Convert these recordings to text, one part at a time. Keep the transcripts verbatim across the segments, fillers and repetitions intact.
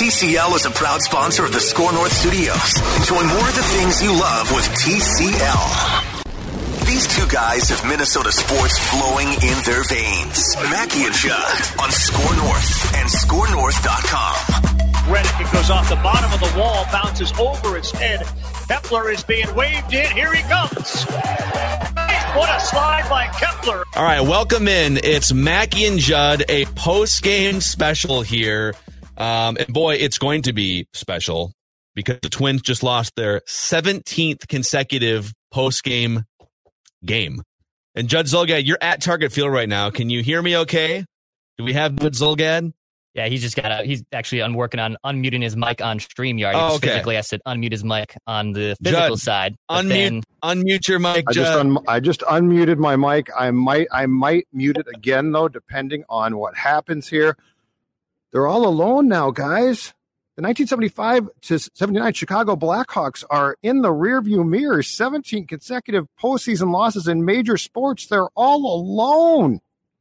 T C L is a proud sponsor of the Score North Studios. Enjoy more of the things you love with T C L. These two guys have Minnesota sports flowing in their veins. Mackie and Judd on Score North and score north dot com. Reddick, it goes off the bottom of the wall, bounces over its head. Kepler is being waved in. Here he comes. What a slide by Kepler. All right, welcome in. It's Mackie and Judd, a post-game special here. Um, and boy, it's going to be special because the Twins just lost their seventeenth consecutive post-game game. And Judd Zulgad, you're at Target Field right now. Can you hear me okay? Do we have good Zulgad? Yeah, he's just got a, he's actually un- working on unmuting his mic on StreamYard. Oh, okay. Physically has to unmute his mic on the physical Judd, side. Unmute, then, unmute your mic, I Judd. just, un- I just unmuted my mic. I might I might mute it again, though, depending on what happens here. They're all alone now, guys. The nineteen seventy-five to seventy-nine Chicago Blackhawks are in the rearview mirror. seventeen consecutive postseason losses in major sports. They're all alone.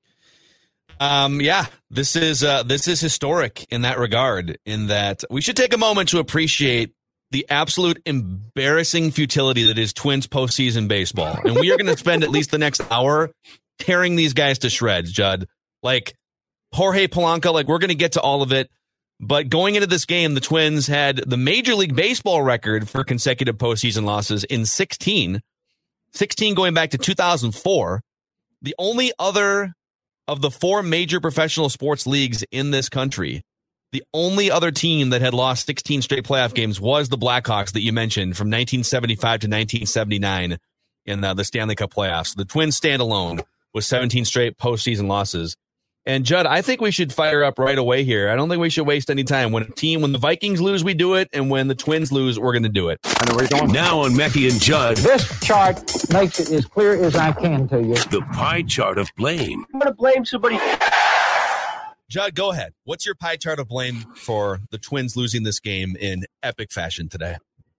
Um, yeah, this is uh, this is historic in that regard, in that we should take a moment to appreciate the absolute embarrassing futility that is Twins postseason baseball. And we are going to spend at least the next hour tearing these guys to shreds, Judd. Like Jorge Polanco, like we're going to get to all of it. But going into this game, the Twins had the Major League Baseball record for consecutive postseason losses in sixteen. sixteen going back to two thousand four. The only other of the four major professional sports leagues in this country, the only other team that had lost sixteen straight playoff games was the Blackhawks that you mentioned from nineteen seventy-five to nineteen seventy-nine in uh, the Stanley Cup playoffs. The Twins stand alone with seventeen straight postseason losses. And Judd, I think we should fire up right away here. I don't think we should waste any time. When a team, when the Vikings lose, we do it, and when the Twins lose, we're going to do it. I know where you're going. Now on Mackie and Judd, This chart makes it as clear as I can to you. the pie chart of blame. I'm going to blame somebody. Judd, go ahead. What's your pie chart of blame for the Twins losing this game in epic fashion today?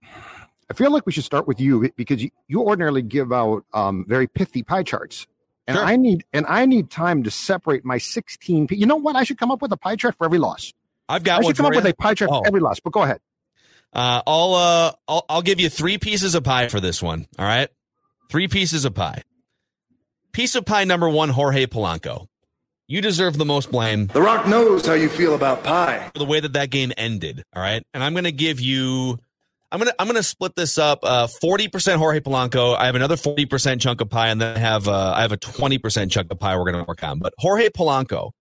I feel like we should start with you because you, you ordinarily give out um, very pithy pie charts. And Sure. I need and I need time to separate my sixteen. You know what? I should come up with a pie chart for every loss. I've got I one should come for up you. with a pie chart Oh. for every loss. But go ahead. Uh, I'll, uh, I'll I'll give you three pieces of pie for this one. All right, three pieces of pie. Piece of pie number one: Jorge Polanco. You deserve the most blame. The Rock knows how you feel about pie. For the way that that game ended. All right, and I'm going to give you. I'm gonna I'm gonna split this up. Uh, forty percent Jorge Polanco. I have another forty percent chunk of pie, and then I have uh, I have a twenty percent chunk of pie we're gonna work on. But Jorge Polanco,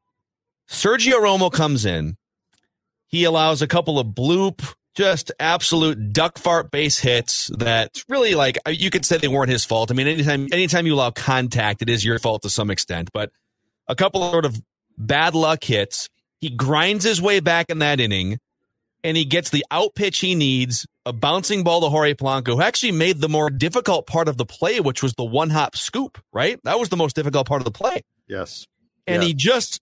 Sergio Romo comes in. He allows a couple of bloop, just absolute duck fart base hits that really, like, you could say they weren't his fault. I mean, anytime anytime you allow contact, it is your fault to some extent. But a couple of sort of bad luck hits. He grinds his way back in that inning. And he gets the out pitch he needs, a bouncing ball to Jorge Polanco, who actually made the more difficult part of the play, which was the one-hop scoop, right? That was the most difficult part of the play. Yes. And yes. he just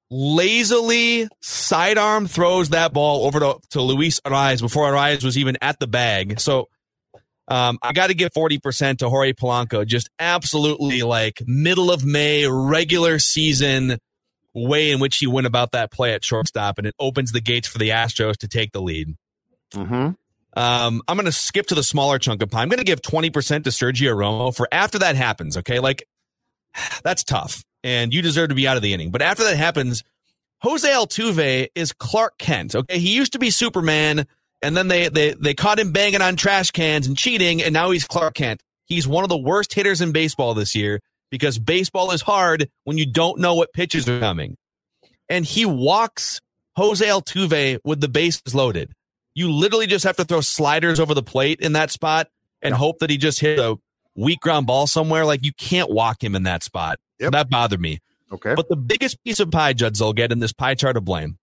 lazily sidearm throws that ball over to, to Luis Arraez before Arraez was even at the bag. So um, I got to give forty percent to Jorge Polanco. Just absolutely like middle of May, regular season way in which he went about that play at shortstop, and it opens the gates for the Astros to take the lead. Mm-hmm. Um, I'm going to skip to the smaller chunk of pie. I'm going to give twenty percent to Sergio Romo for after that happens, okay? Like, that's tough, and you deserve to be out of the inning. But after that happens, Jose Altuve is Clark Kent, okay? He used to be Superman, and then they, they, they caught him banging on trash cans and cheating, and now he's Clark Kent. He's one of the worst hitters in baseball this year, because baseball is hard when you don't know what pitches are coming. And he walks Jose Altuve with the bases loaded. You literally just have to throw sliders over the plate in that spot and yeah. hope that he just hit a weak ground ball somewhere. Like, you can't walk him in that spot. Yep. That bothered me. Okay. But the biggest piece of pie, Judd Zulgad, in this pie chart of blame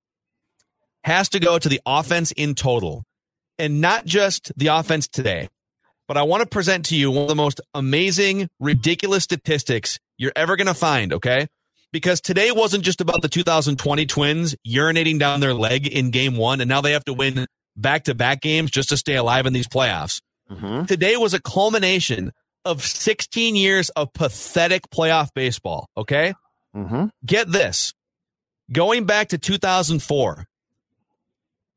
has to go to the offense in total, and not just the offense today. But I want to present to you one of the most amazing, ridiculous statistics you're ever going to find, okay? Because today wasn't just about the two thousand twenty Twins urinating down their leg in game one, and now they have to win back-to-back games just to stay alive in these playoffs. Mm-hmm. Today was a culmination of sixteen years of pathetic playoff baseball, okay? Mm-hmm. Get this. Going back to two thousand four,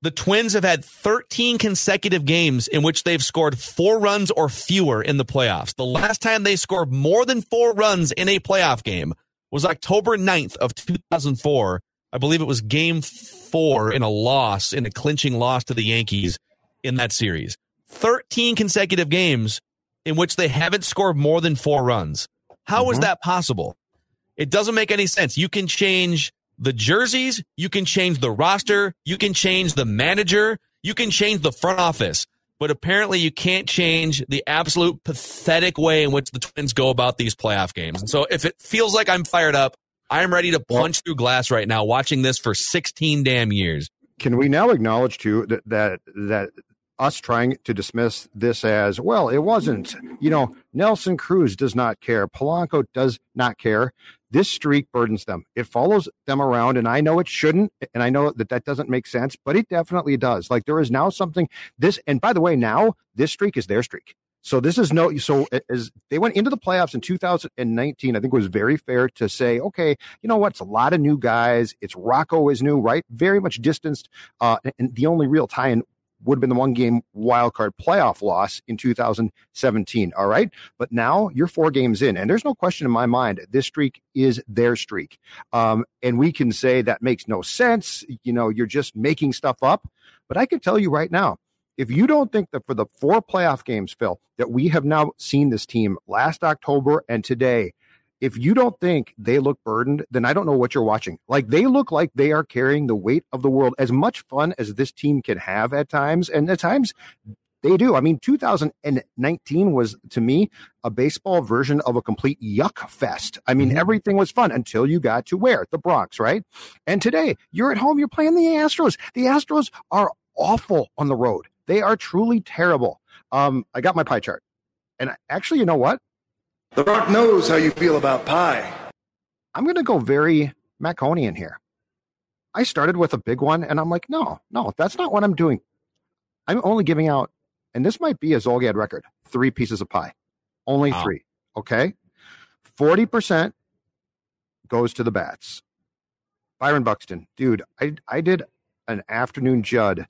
The Twins have had thirteen consecutive games in which they've scored four runs or fewer in the playoffs. The last time they scored more than four runs in a playoff game was October ninth of two thousand four. I believe it was game four in a loss, in a clinching loss to the Yankees in that series. thirteen consecutive games in which they haven't scored more than four runs. How mm-hmm. is that possible? It doesn't make any sense. You can change the jerseys, you can change the roster, you can change the manager, you can change the front office, but apparently you can't change the absolute pathetic way in which the Twins go about these playoff games. And so if it feels like I'm fired up, I'm ready to punch through glass right now watching this for sixteen damn years. Can we now acknowledge, too, that that, that us trying to dismiss this as, well, it wasn't, you know, Nelson Cruz does not care, Polanco does not care. This streak burdens them. It follows them around, and I know it shouldn't, and I know that that doesn't make sense, but it definitely does. Like, there is now something, this, and by the way, now, this streak is their streak. So this is no, so as they went into the playoffs in two thousand nineteen, I think it was very fair to say, okay, you know what, it's a lot of new guys. It's Rocco is new, right? Very much distanced, uh, and the only real tie-in would have been the one game wild card playoff loss in two thousand seventeen. All right. But now you're four games in, and there's no question in my mind, this streak is their streak. Um, and we can say that makes no sense. You know, you're just making stuff up. But I can tell you right now, if you don't think that for the four playoff games, Phil, that we have now seen this team last October and today, if you don't think they look burdened, then I don't know what you're watching. Like, they look like they are carrying the weight of the world. As much fun as this team can have at times, and at times they do. I mean, two thousand nineteen was, to me, a baseball version of a complete yuck fest. I mean, mm-hmm. everything was fun until you got to where? The Bronx, right? And today, you're at home, you're playing the Astros. The Astros are awful on the road. They are truly terrible. Um, I got my pie chart. And actually, you know what? The Rock knows how you feel about pie. I'm going to go very Maconian here. I started with a big one, and I'm like, no, no, that's not what I'm doing. I'm only giving out, and this might be a Zolgad record, three pieces of pie. Only wow. three, okay? forty percent goes to the bats. Byron Buxton, dude, I, I did an Afternoon Judd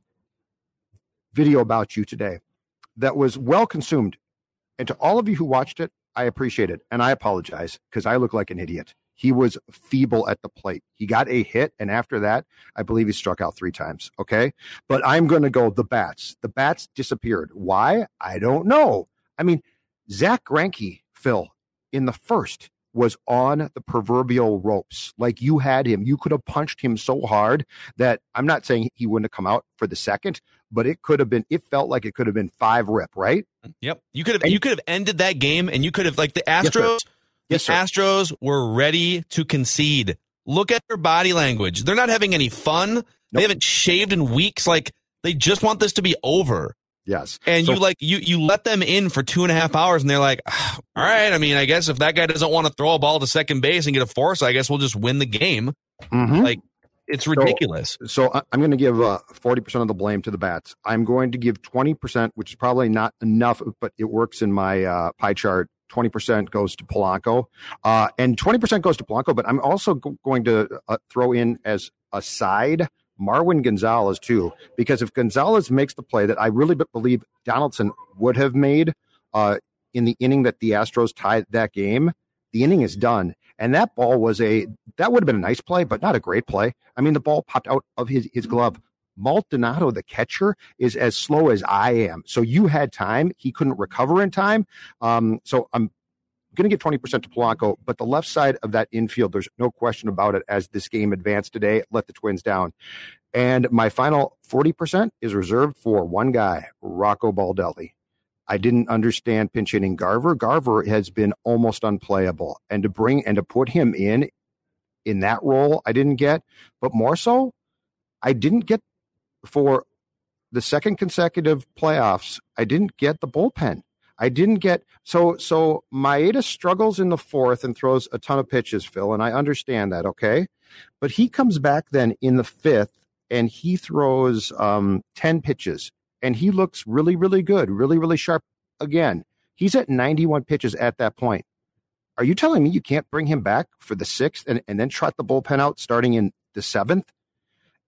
video about you today that was well consumed. And to all of you who watched it, I appreciate it. And I apologize because I look like an idiot. He was feeble at the plate. He got a hit. And after that, I believe he struck out three times. Okay. But I'm going to go the bats. The bats disappeared. Why? I don't know. I mean, Zach Greinke, Phil, in the first was on the proverbial ropes. Like, you had him. You could have punched him so hard that I'm not saying he wouldn't have come out for the second, but it could have been, it felt like it could have been five rip, right? Yep. You could have, and, you could have ended that game, and you could have, like, the Astros, yes, the yes, Astros were ready to concede. Look at their body language. They're not having any fun. Nope. They haven't shaved in weeks. Like, they just want this to be over. Yes. And so, you like you you let them in for two and a half hours, and they're like, all right, I mean, I guess if that guy doesn't want to throw a ball to second base and get a force, I guess we'll just win the game. Mm-hmm. Like, it's ridiculous. So, so I'm going to give uh, forty percent of the blame to the bats. I'm going to give twenty percent, which is probably not enough, but it works in my uh, pie chart. twenty percent goes to Polanco, uh, and twenty percent goes to Polanco, but I'm also g- going to uh, throw in as a side Marwin Gonzalez too, because if Gonzalez makes the play that I really believe Donaldson would have made uh, in the inning that the Astros tied that game, the inning is done. And that ball was a, that would have been a nice play, but not a great play. I mean, the ball popped out of his, his glove. Maldonado, the catcher, is as slow as I am. So you had time. He couldn't recover in time. Um, so I'm going to give twenty percent to Polanco, but the left side of that infield, there's no question about it as this game advanced today, let the Twins down. And my final forty percent is reserved for one guy, Rocco Baldelli. I didn't understand pinch hitting Garver. Garver has been almost unplayable. And to bring and to put him in, in that role, I didn't get. But more so, I didn't get for the second consecutive playoffs, I didn't get the bullpen. I didn't get so so Maeda struggles in the fourth and throws a ton of pitches, Phil, and I understand that, okay? But he comes back then in the fifth and he throws um, ten pitches and he looks really, really good, really, really sharp again. He's at ninety-one pitches at that point. Are you telling me you can't bring him back for the sixth and, and then trot the bullpen out starting in the seventh?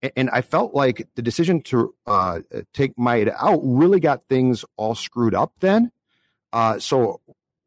And I felt like the decision to uh, take Maeda out really got things all screwed up then. Uh, so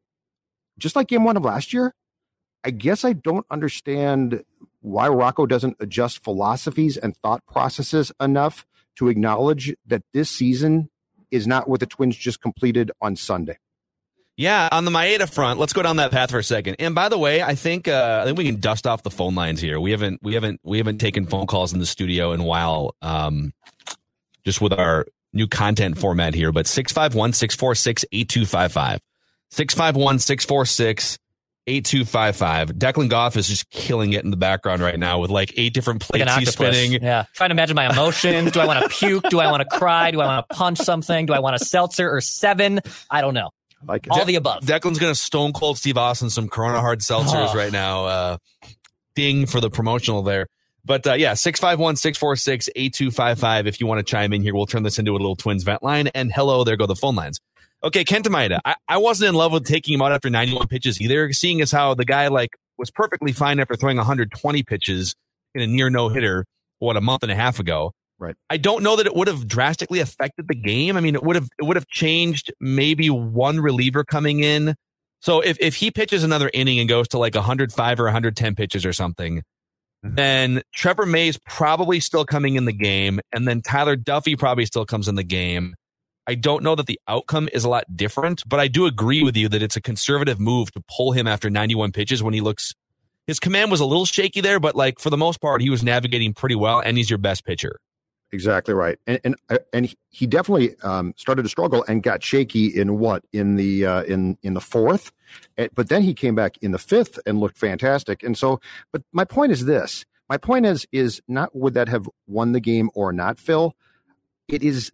just like game one of last year, I guess I don't understand why Rocco doesn't adjust philosophies and thought processes enough to acknowledge that this season is not what the Twins just completed on Sunday. Yeah, on the Maeda front, let's go down that path for a second. And by the way, I think uh, I think we can dust off the phone lines here. We haven't we haven't we haven't taken phone calls in the studio in a while, um, just with our new content format here. But six five one, six four six, eight two five five. six five one, six four six, eight two five five. Declan Goff is just killing it in the background right now with like eight different plates like he's spinning. Yeah, trying to imagine my emotions. Do I want to puke? Do I want to cry? Do I want to punch something? Do I want a seltzer or seven? I don't know. Like all De- the above. Declan's going to stone cold Steve Austin some Corona hard seltzers oh. right now. Uh, ding for the promotional there. But uh, yeah, six five one, six four six, eight two five five. If you want to chime in here, we'll turn this into a little Twins vent line. And hello, there go the phone lines. Okay, Kenta Maeda. I, I wasn't in love with taking him out after ninety-one pitches either, seeing as how the guy like was perfectly fine after throwing one hundred twenty pitches in a near no-hitter, what, a month and a half ago. Right. I don't know that it would have drastically affected the game. I mean, it would have it would have changed maybe one reliever coming in. So if, if he pitches another inning and goes to like one hundred five or one hundred ten pitches or something, then Trevor May's probably still coming in the game, and then Tyler Duffy probably still comes in the game. I don't know that the outcome is a lot different, but I do agree with you that it's a conservative move to pull him after ninety-one pitches when he looks – his command was a little shaky there, but like for the most part, he was navigating pretty well, and he's your best pitcher. Exactly right, and and and he definitely um, started to struggle and got shaky in what in the uh, in in the fourth, but then he came back in the fifth and looked fantastic. And so, but my point is this: my point is is not would that have won the game or not, Phil? It is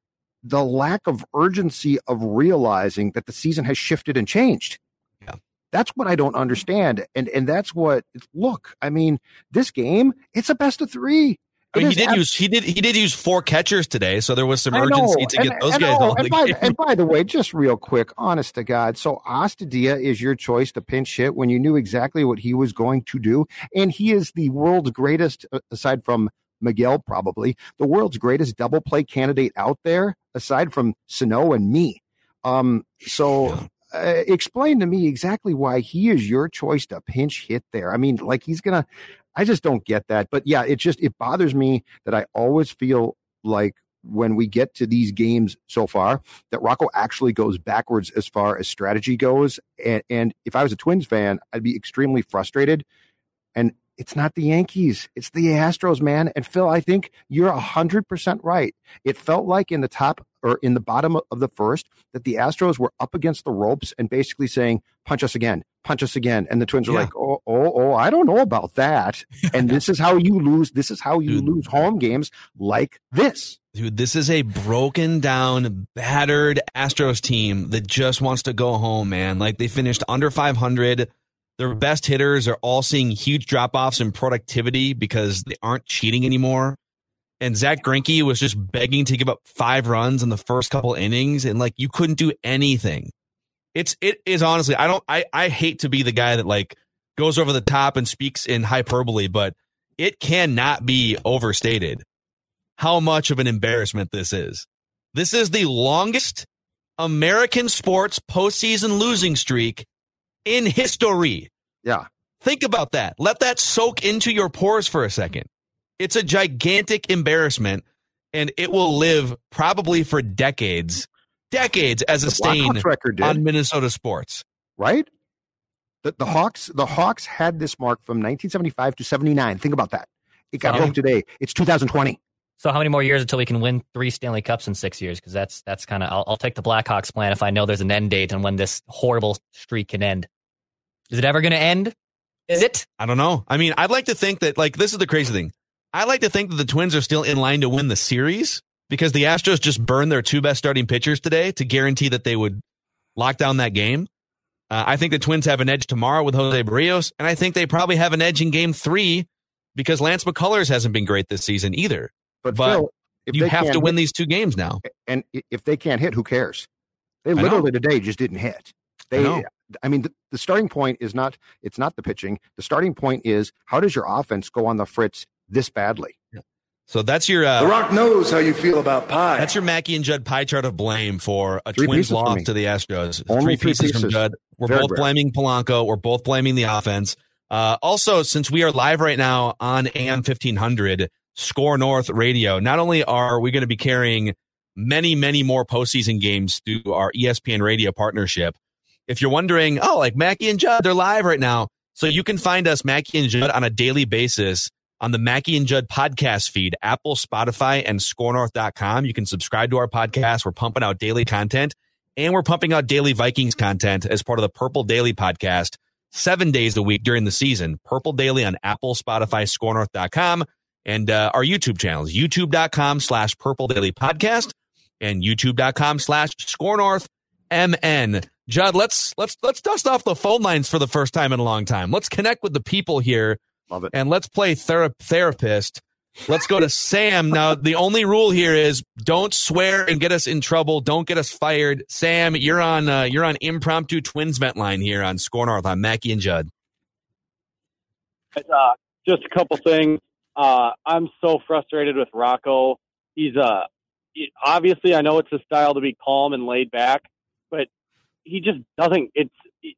the lack of urgency of realizing that the season has shifted and changed. Yeah, that's what I don't understand, and and that's what look. I mean, this game it's a best of three. I mean, he did ab- use he did he did use four catchers today, so there was some urgency to and, get those and, guys oh, on and the by, game. And by the way, just real quick, honest to God, so Astadia is your choice to pinch hit when you knew exactly what he was going to do, and he is the world's greatest, aside from Miguel, probably the world's greatest double play candidate out there, aside from Sano and me. Um, so. Yeah. Uh, explain to me exactly why he is your choice to pinch hit there. I mean, like he's gonna. I just don't get that. But yeah, it just it bothers me that I always feel like when we get to these games so far that Rocco actually goes backwards as far as strategy goes. And, and if I was a Twins fan, I'd be extremely frustrated. And it's not the Yankees, it's the Astros, man. And Phil, I think you're a hundred percent right. It felt like in the top or in the bottom of the first that the Astros were up against the ropes and basically saying, punch us again, punch us again. And the Twins are yeah. like, oh, oh, oh, I don't know about that. And this is how you lose. This is how you Dude. lose home games like this. Dude, this is a broken down, battered Astros team that just wants to go home, man. Like they finished under five hundred. Their best hitters are all seeing huge drop-offs in productivity because they aren't cheating anymore. And Zach Greinke was just begging to give up five runs in the first couple innings, and like you couldn't do anything. It's it is honestly, I don't I, I hate to be the guy that like goes over the top and speaks in hyperbole, but it cannot be overstated how much of an embarrassment this is. This is the longest American sports postseason losing streak in history. Yeah. Think about that. Let that soak into your pores for a second. It's a gigantic embarrassment, and it will live probably for decades, decades as a the stain record did. on Minnesota sports. Right? The, the Hawks the Hawks had this mark from nineteen seventy-five to seventy-nine. Think about that. It got broke today. It's two thousand twenty. So how many more years until we can win three Stanley Cups in six years? Because that's that's kind of I'll, I'll take the Blackhawks plan if I know there's an end date on when this horrible streak can end. Is it ever going to end? Is it? I don't know. I mean, I'd like to think that, like, this is the crazy thing. I like to think that the Twins are still in line to win the series because the Astros just burned their two best starting pitchers today to guarantee that they would lock down that game. Uh, I think the Twins have an edge tomorrow with Jose Barrios, and I think they probably have an edge in game three because Lance McCullers hasn't been great this season either. But, but Phil, if you have to win hit, these two games now. And if they can't hit, who cares? They literally today just didn't hit. They, I, I mean, the, the starting point is not, it's not the pitching. The starting point is how does your offense go on the fritz this badly? Yeah. So that's your uh, The Rock knows how you feel about pie. That's your Mackey and Judd pie chart of blame for a Three Twins pieces for loss me. to the Astros. Only Three three pieces, pieces. from Judd. We're Very both rare. blaming Polanco. We're both blaming the offense. Uh, also, since we are live right now on A M fifteen hundred Score North Radio, not only are we going to be carrying many, many more postseason games through our E S P N radio partnership. If you're wondering, oh, like Mackey and Judd, they're live right now. So you can find us, Mackey and Judd, on a daily basis on the Mackey and Judd podcast feed, Apple, Spotify, and score north dot com. You can subscribe to our podcast. We're pumping out daily content, and we're pumping out daily Vikings content as part of the Purple Daily podcast seven days a week during the season. Purple Daily on Apple, Spotify, score north dot com, and uh, our YouTube channels, youtube dot com slash Purple Daily Podcast and youtube dot com slash Score North M N. Judd, let's let's let's dust off the phone lines for the first time in a long time. Let's connect with the people here. Love it. And let's play thera- therapist. Let's go to Sam. Now, the only rule here is don't swear and get us in trouble. Don't get us fired. Sam, you're on uh, you're on impromptu Twins vent line here on Score North on Mackey and Judd. Uh, just a couple things. Uh, I'm so frustrated with Rocco. He's uh, he- obviously, I know it's his style to be calm and laid back, but he just doesn't. It's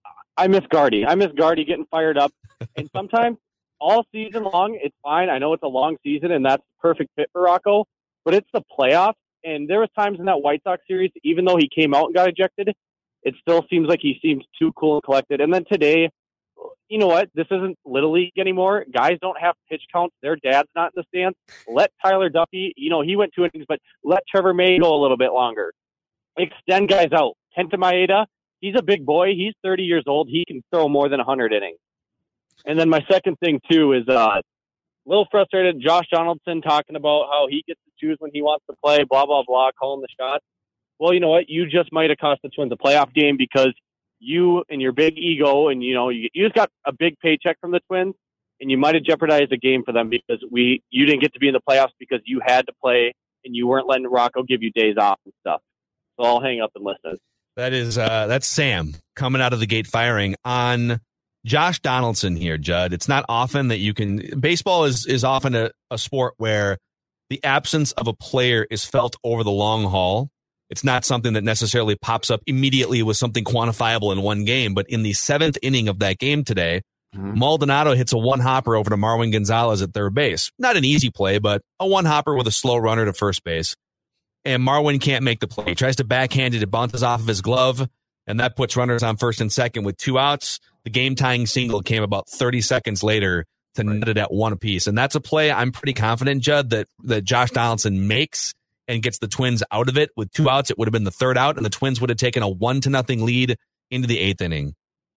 I miss Gardy. I miss Gardy getting fired up, and sometimes. All season long, it's fine. I know it's a long season, and that's the perfect fit for Rocco, but it's the playoffs, and there was times in that White Sox series, even though he came out and got ejected, it still seems like he seems too cool and collected. And then today, you know what? This isn't Little League anymore. Guys don't have pitch counts. Their dad's not in the stands. Let Tyler Duffy, you know, he went two innings, but let Trevor May go a little bit longer. Extend guys out. Kenta Maeda, he's a big boy. He's thirty years old. He can throw more than one hundred innings. And then my second thing, too, is uh, a little frustrated. Josh Donaldson talking about how he gets to choose when he wants to play, blah, blah, blah, calling the shots. Well, you know what? You just might have cost the Twins a playoff game because you and your big ego and, you know, you, you just got a big paycheck from the Twins, and you might have jeopardized the game for them because we you didn't get to be in the playoffs because you had to play and you weren't letting Rocco give you days off and stuff. So I'll hang up and listen. That is uh, that's Sam coming out of the gate firing on Josh Donaldson here, Judd. It's not often that you can. Baseball is is often a, a sport where the absence of a player is felt over the long haul. It's not something that necessarily pops up immediately with something quantifiable in one game. But in the seventh inning of that game today, mm-hmm. Maldonado hits a one hopper over to Marwin Gonzalez at third base. Not an easy play, but a one hopper with a slow runner to first base. And Marwin can't make the play. He tries to backhand it. It bounces off of his glove, and that puts runners on first and second with two outs. The game-tying single came about thirty seconds later to right. net it at one apiece. And that's a play I'm pretty confident, Judd, that, that Josh Donaldson makes and gets the Twins out of it. With two outs, it would have been the third out, and the Twins would have taken a one to nothing lead into the eighth inning.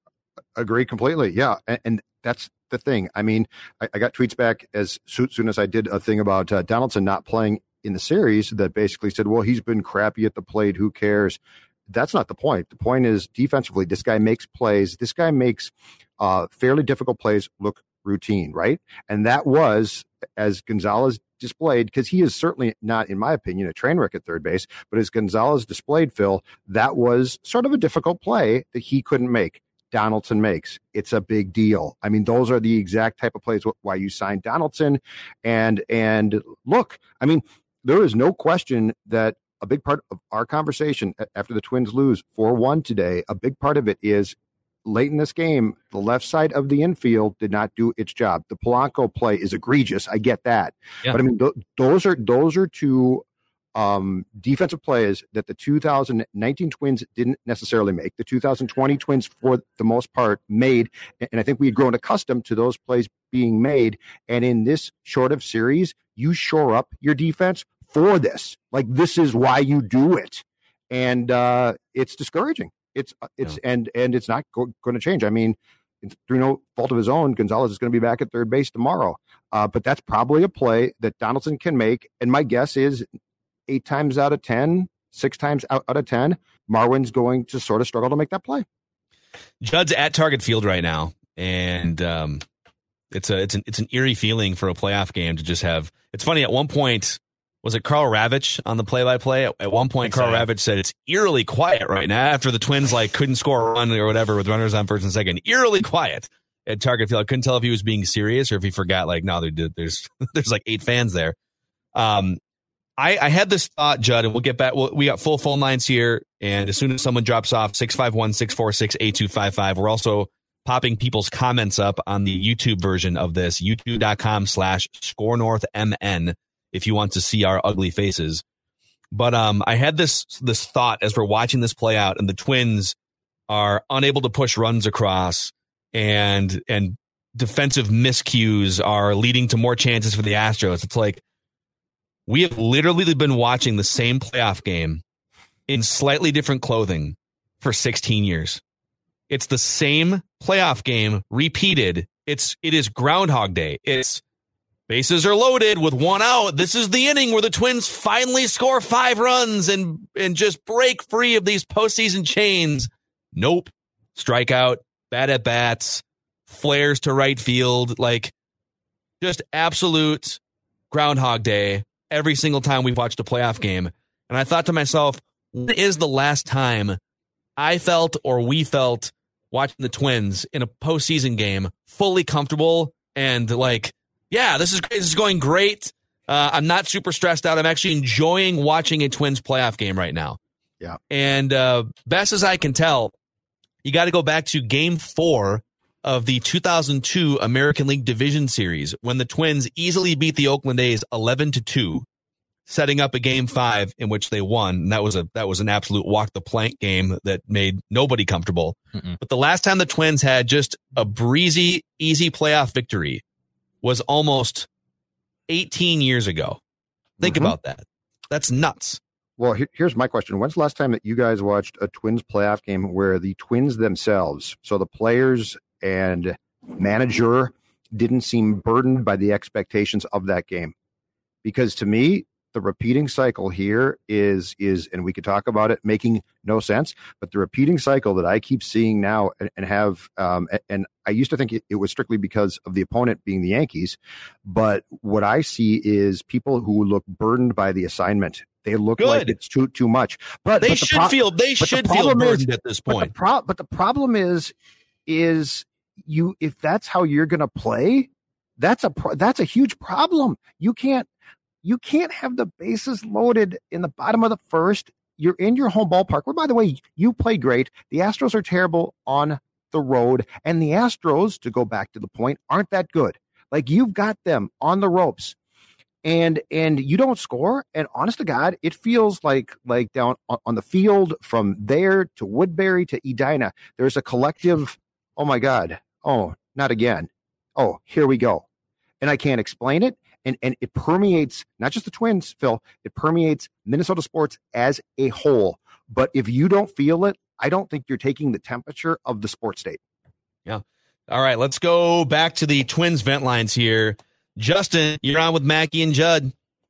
Agree completely. Yeah, and, and that's the thing. I mean, I, I got tweets back as soon as I did a thing about uh, Donaldson not playing in the series that basically said, well, he's been crappy at the plate. Who cares? That's not the point. The point is defensively, this guy makes plays. This guy makes uh, fairly difficult plays look routine, right? And that was, as Gonzalez displayed, because he is certainly not, in my opinion, a train wreck at third base, but as Gonzalez displayed, Phil, that was sort of a difficult play that he couldn't make. Donaldson makes. It's a big deal. I mean, those are the exact type of plays why you signed Donaldson. And, and look, I mean, there is no question that a big part of our conversation after the Twins lose four one today, a big part of it is late in this game, the left side of the infield did not do its job. The Polanco play is egregious. I get that. Yeah. But I mean, th- those are those are two um, defensive plays that the two thousand nineteen Twins didn't necessarily make. The two thousand twenty Twins, for the most part, made. And I think we had grown accustomed to those plays being made. And in this short of series, you shore up your defense for this. Like, this is why you do it. And uh, it's discouraging. It's it's yeah. and and it's not go- going to change. I mean, through no fault of his own, Gonzalez is going to be back at third base tomorrow. Uh, but that's probably a play that Donaldson can make. And my guess is eight times out of ten, six times out, out of ten, Marwin's going to sort of struggle to make that play. Judd's at Target Field right now, and um, it's a it's an it's an eerie feeling for a playoff game to just have. It's funny. At one point, was it Carl Ravitch on the play-by-play? At one point, Carl so. Ravitch said it's eerily quiet right now after the Twins like couldn't score a run or whatever with runners on first and second. Eerily quiet at Target Field. I couldn't tell if he was being serious or if he forgot. Like, no, there's there's like eight fans there. Um, I, I had this thought, Judd, and we'll get back. We'll, we got full phone lines here. And as soon as someone drops off, six five one, six four six, eight two five five. We're also popping people's comments up on the YouTube version of this, youtube.com slash score north MN, if you want to see our ugly faces. But um, I had this this thought as we're watching this play out, and the Twins are unable to push runs across, and and defensive miscues are leading to more chances for the Astros. It's like we have literally been watching the same playoff game in slightly different clothing for sixteen years. It's the same playoff game repeated. It's it is Groundhog Day. It's bases are loaded with one out. This is the inning where the Twins finally score five runs and and just break free of these postseason chains. Nope. Strikeout, bad at bats, flares to right field, like just absolute Groundhog Day every single time we've watched a playoff game. And I thought to myself, when is the last time I felt or we felt watching the Twins in a postseason game fully comfortable and like, yeah, this is great. This is going great. Uh, I'm not super stressed out. I'm actually enjoying watching a Twins playoff game right now. Yeah. And uh, best as I can tell, you got to go back to game four of the two thousand two American League Division Series when the Twins easily beat the Oakland A's eleven to two, setting up a game five in which they won. And that was a that was an absolute walk the plank game that made nobody comfortable. Mm-mm. But the last time the Twins had just a breezy, easy playoff victory was almost eighteen years ago. Think mm-hmm. about that. That's nuts. Well, here, here's my question. When's the last time that you guys watched a Twins playoff game where the Twins themselves, so the players and manager, didn't seem burdened by the expectations of that game? Because to me, the repeating cycle here is, is, and we could talk about it making no sense, but the repeating cycle that I keep seeing now and, and have, um, and I used to think it, it was strictly because of the opponent being the Yankees, but what I see is people who look burdened by the assignment. They look Good. like it's too too much. But they but the should pro- feel they should the feel burdened is, at this point. But the, pro- but the problem is, is you if that's how you're going to play, that's a pro- that's a huge problem. You can't you can't have the bases loaded in the bottom of the first. You're in your home ballpark. Where, by the way, you play great. The Astros are terrible on the road, and the Astros, to go back to the point, aren't that good. Like, you've got them on the ropes. And and you don't score, and honest to God, it feels like like down on, on the field from there to Woodbury to Edina, there's a collective, oh my God, oh, not again. Oh, here we go. And I can't explain it. And and it permeates not just the Twins, Phil, it permeates Minnesota sports as a whole. But if you don't feel it, I don't think you're taking the temperature of the sports state. Yeah. All right, let's go back to the Twins vent lines here. Justin, you're on with Mackie and Judd.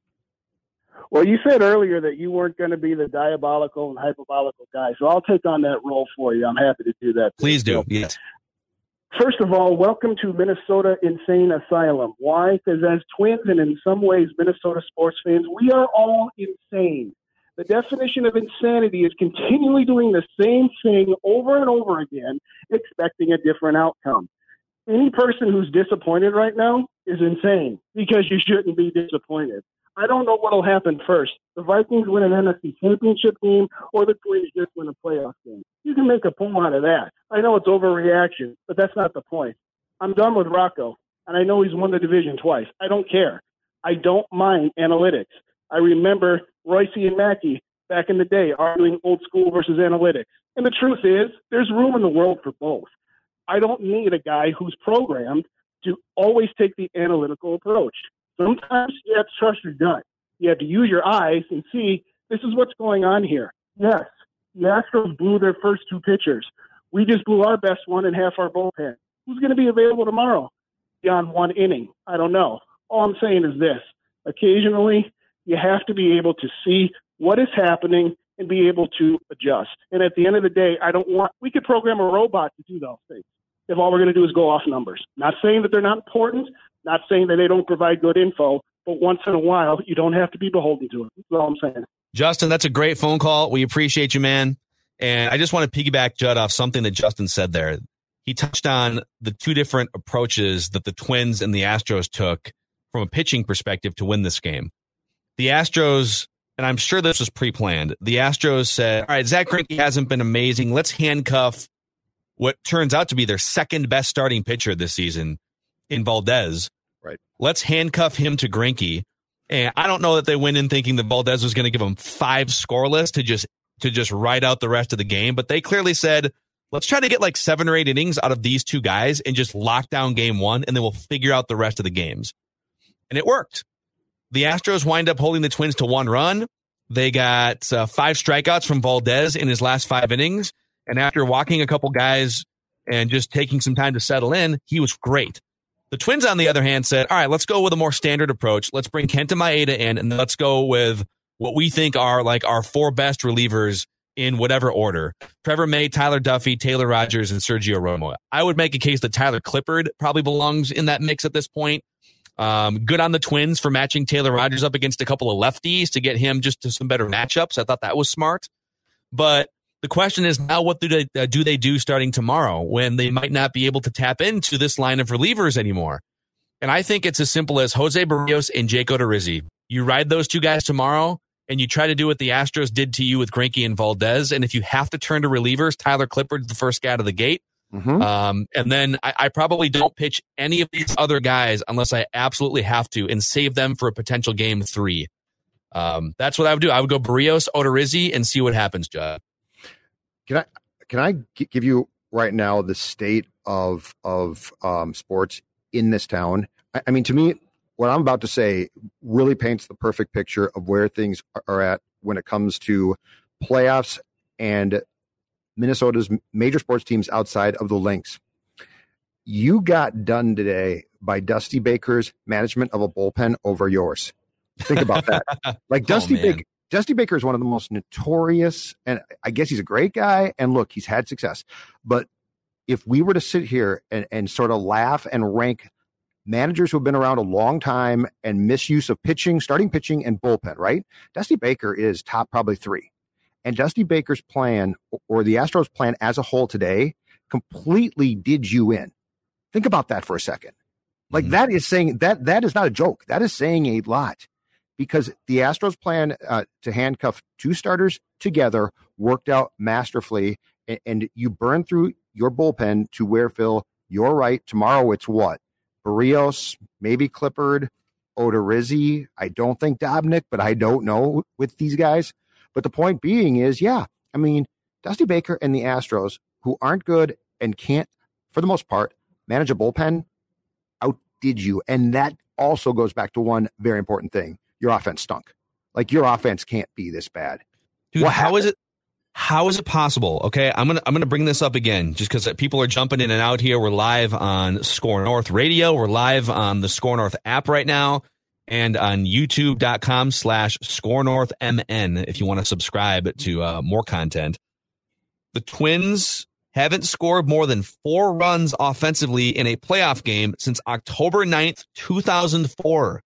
Well, you said earlier that you weren't going to be the diabolical and hyperbolical guy, so I'll take on that role for you. I'm happy to do that. Please do. Yes. First of all, welcome to Minnesota Insane Asylum. Why? Because as Twins and in some ways Minnesota sports fans, we are all insane. The definition of insanity is continually doing the same thing over and over again, expecting a different outcome. Any person who's disappointed right now is insane because you shouldn't be disappointed. I don't know what will happen first. The Vikings win an N F C championship game or the Twins just win a playoff game. You can make a poem out of that. I know it's overreaction, but that's not the point. I'm done with Rocco, and I know he's won the division twice. I don't care. I don't mind analytics. I remember Royce and Mackey back in the day arguing old school versus analytics. And the truth is, there's room in the world for both. I don't need a guy who's programmed to always take the analytical approach. Sometimes you have to trust your gut. You have to use your eyes and see this is what's going on here. Yes, the Astros blew their first two pitchers. We just blew our best one and half our bullpen. Who's going to be available tomorrow beyond one inning? I don't know. All I'm saying is this. Occasionally, you have to be able to see what is happening and be able to adjust. And at the end of the day, I don't want – we could program a robot to do those things if all we're going to do is go off numbers. Not saying that they're not important, not saying that they don't provide good info, but once in a while, you don't have to be beholden to it. That's all I'm saying. Justin, that's a great phone call. We appreciate you, man. And I just want to piggyback, Judd, off something that Justin said there. He touched on the two different approaches that the Twins and the Astros took from a pitching perspective to win this game. the Astros, and I'm sure this was pre-planned, the Astros said, all right, Zach Greinke hasn't been amazing. Let's handcuff what turns out to be their second best starting pitcher this season in Valdez. Right. Let's handcuff him to Greinke. And I don't know that they went in thinking that Valdez was going to give them five scoreless to just to just ride out the rest of the game. But they clearly said, let's try to get like seven or eight innings out of these two guys and just lock down game one, and then we'll figure out the rest of the games. And it worked. The Astros wind up holding the Twins to one run. They got uh, five strikeouts from Valdez in his last five innings. And after walking a couple guys and just taking some time to settle in, he was great. The Twins, on the other hand, said, all right, let's go with a more standard approach. Let's bring Kenta Maeda in, and let's go with what we think are like our four best relievers in whatever order. Trevor May, Tyler Duffy, Taylor Rogers, and Sergio Romo. I would make a case that Tyler Clippard probably belongs in that mix at this point. Um, good on the Twins for matching Taylor Rogers up against a couple of lefties to get him just to some better matchups. I thought that was smart. But the question is now, what do they, uh, do they do starting tomorrow when they might not be able to tap into this line of relievers anymore? And I think it's as simple as Jose Barrios and Jake Odorizzi. You ride those two guys tomorrow, and you try to do what the Astros did to you with Greinke and Valdez. And if you have to turn to relievers, Tyler Clippard's the first guy out of the gate. Mm-hmm. Um, and then I, I probably don't pitch any of these other guys unless I absolutely have to, and save them for a potential game three. Um, that's what I would do. I would go Barrios, Odorizzi, and see what happens, Judd. Can I can I g- give you right now the state of of um, sports in this town? I, I mean, to me, what I'm about to say really paints the perfect picture of where things are at when it comes to playoffs and Minnesota's major sports teams outside of the Lynx. You got done today by Dusty Baker's management of a bullpen over yours. Think about that. Like Oh, Dusty man. Baker. Dusty Baker is one of the most notorious, and I guess he's a great guy. And look, he's had success. But if we were to sit here and, and sort of laugh and rank managers who have been around a long time and misuse of pitching, starting pitching, and bullpen, right? Dusty Baker is top probably three. And Dusty Baker's plan, or the Astros plan as a whole today, completely did you in. Think about that for a second. Like mm-hmm. that is saying that that is not a joke. That is saying a lot. Because the Astros plan uh, to handcuff two starters together worked out masterfully, and, and you burn through your bullpen to where, Phil, you're right. Tomorrow it's what? Barrios, maybe Clippard, Odorizzi. I don't think Dobnik, but I don't know with these guys. But the point being is, yeah, I mean, Dusty Baker and the Astros, who aren't good and can't, for the most part, manage a bullpen, outdid you. And that also goes back to one very important thing. Your offense stunk. Like your offense can't be this bad. Dude, what how happened? is it? How is it possible? Okay, I'm gonna I'm gonna bring this up again, just because people are jumping in and out here. We're live on Score North Radio. We're live on the Score North app right now, and on YouTube dot com slash Score North M N if you want to subscribe to uh, more content. The Twins haven't scored more than four runs offensively in a playoff game since October ninth, two thousand four.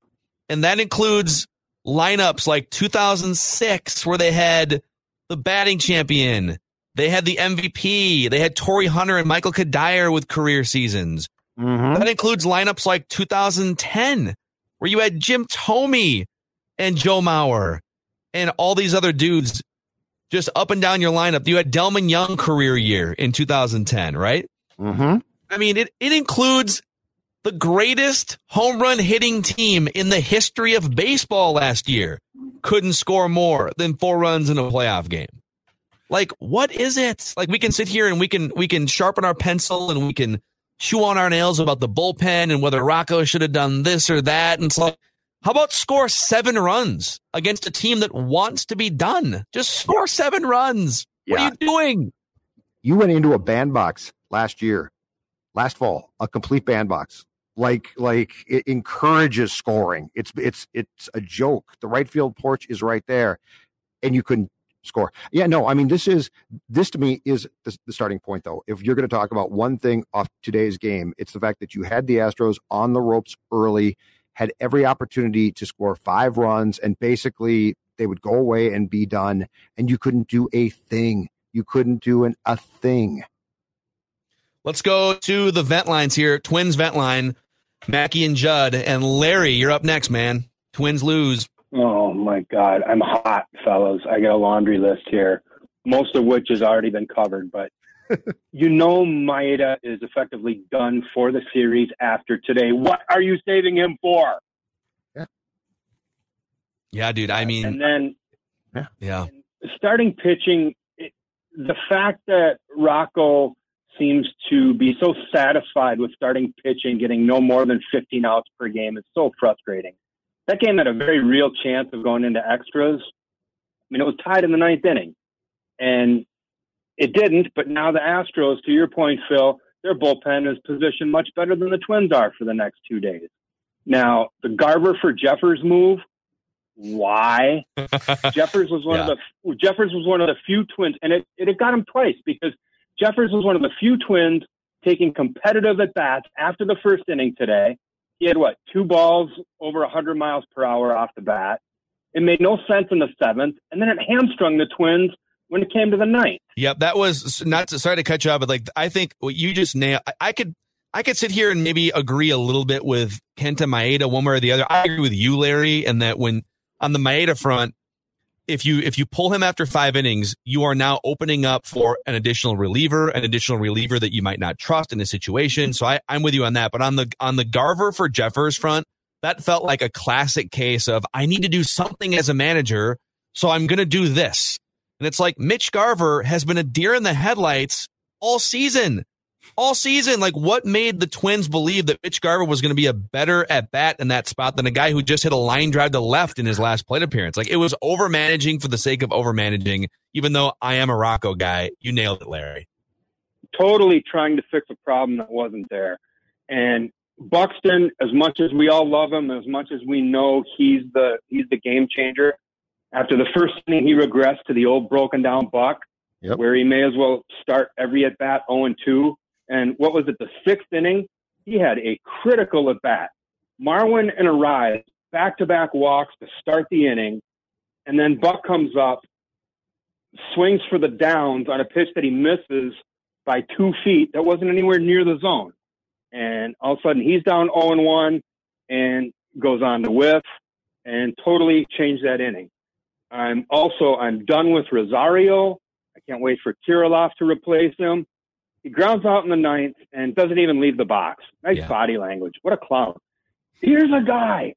And that includes lineups like two thousand six, where they had the batting champion. They had the M V P. They had Torrey Hunter and Michael Kadire with career seasons. Mm-hmm. That includes lineups like two thousand ten, where you had Jim Thome and Joe Mauer and all these other dudes just up and down your lineup. You had Delman Young career year in two thousand ten, right? Mm-hmm. I mean, it, it includes the greatest home run hitting team in the history of baseball last year. Couldn't score more than four runs in a playoff game. Like, what is it? Like, we can sit here and we can we can sharpen our pencil and we can chew on our nails about the bullpen and whether Rocco should have done this or that. And it's like, how about score seven runs against a team that wants to be done? Just score seven runs. What Yeah. are you doing? You went into a bandbox last year, last fall, a complete bandbox. Like, like it encourages scoring. It's it's it's a joke. The right field porch is right there, and you couldn't score. Yeah, no, I mean this is this to me is the, the starting point though. If you're going to talk about one thing off today's game, it's the fact that you had the Astros on the ropes early, had every opportunity to score five runs, and basically they would go away and be done, and you couldn't do a thing. You couldn't do an, a thing. Let's go to the vent lines here. Twins vent line. Mackie and Judd. And Larry, you're up next, man. Twins lose. Oh, my God. I'm hot, fellas. I got a laundry list here, most of which has already been covered. But you know Maeda is effectively done for the series after today. What are you saving him for? Yeah, yeah dude. I mean, and then yeah, yeah. starting pitching, it, the fact that Rocco seems to be so satisfied with starting pitching, getting no more than fifteen outs per game is so frustrating. That game had a very real chance of going into extras. I mean, it was tied in the ninth inning, and it didn't. But now the Astros, to your point, Phil, their bullpen is positioned much better than the Twins are for the next two days. Now, the Garver for Jeffers move, why? Jeffers was one yeah. of the Jeffers was one of the few Twins, and it, it got him twice because Jeffers was one of the few Twins taking competitive at bats after the first inning today. He had, what, two balls over one hundred miles per hour off the bat. It made no sense in the seventh, and then it hamstrung the Twins when it came to the ninth. Yep, that was not to, sorry to cut you off, but like I think what you just nailed. I, I could I could sit here and maybe agree a little bit with Kenta Maeda one way or the other. I agree with you, Larry, and that when on the Maeda front, if you if you pull him after five innings, you are now opening up for an additional reliever, an additional reliever that you might not trust in a situation. So I, I'm with you on that. But on the on the Garver for Jeffers front, that felt like a classic case of I need to do something as a manager, so I'm going to do this. And it's like Mitch Garver has been a deer in the headlights all season. All season, like what made the Twins believe that Mitch Garver was going to be a better at bat in that spot than a guy who just hit a line drive to left in his last plate appearance? Like it was over managing for the sake of over managing, even though I am a Rocco guy. You nailed it, Larry. Totally trying to fix a problem that wasn't there. And Buxton, as much as we all love him, as much as we know he's the he's the game changer, after the first inning, he regressed to the old broken down Buck, yep. where he may as well start every at bat oh and two. And what was it, the sixth inning? He had a critical at bat. Marwin and Arise, back-to-back walks to start the inning. And then Buck comes up, swings for the downs on a pitch that he misses by two feet. That wasn't anywhere near the zone. And all of a sudden, he's down oh and one and goes on to whiff and totally changed that inning. I'm also, I'm done with Rosario. I can't wait for Kirilloff to replace him. He grounds out in the ninth and doesn't even leave the box. Nice yeah. body language. What a clown. Here's a guy,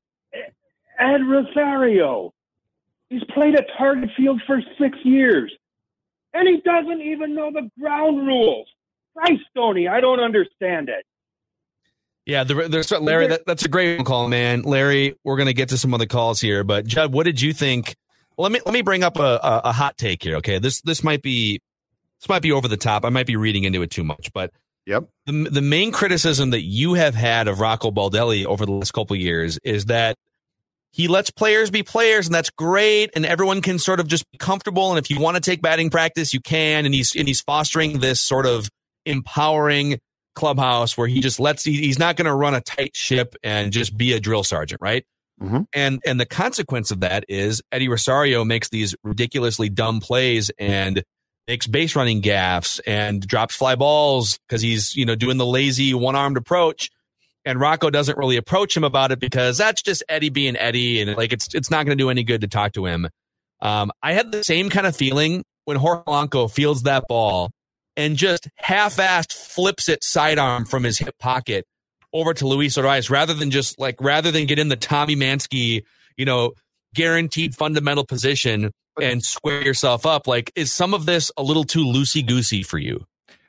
Ed Rosario. He's played at Target Field for six years, and he doesn't even know the ground rules. Christ, Stoney, I don't understand it. Yeah, the, there's Larry. That, that's a great call, man. Larry, we're going to get to some other calls here, but Judd, what did you think? Well, let me let me bring up a, a, a hot take here. Okay, this this might be this might be over the top. I might be reading into it too much, but yep. The the main criticism that you have had of Rocco Baldelli over the last couple of years is that he lets players be players, and that's great, and everyone can sort of just be comfortable. And if you want to take batting practice, you can. And he's and he's fostering this sort of empowering clubhouse where he just lets he, he's not going to run a tight ship and just be a drill sergeant, right? Mm-hmm. And and the consequence of that is Eddie Rosario makes these ridiculously dumb plays and makes base running gaffes and drops fly balls because he's, you know, doing the lazy one-armed approach. And Rocco doesn't really approach him about it because that's just Eddie being Eddie, and like it's it's not going to do any good to talk to him. Um, I had the same kind of feeling when Jorge Polanco fields that ball and just half-assed flips it sidearm from his hip pocket over to Luis Arias, rather than just like rather than get in the Tommy Mansky, you know, guaranteed fundamental position and square yourself up. Like, is some of this a little too loosey-goosey for you?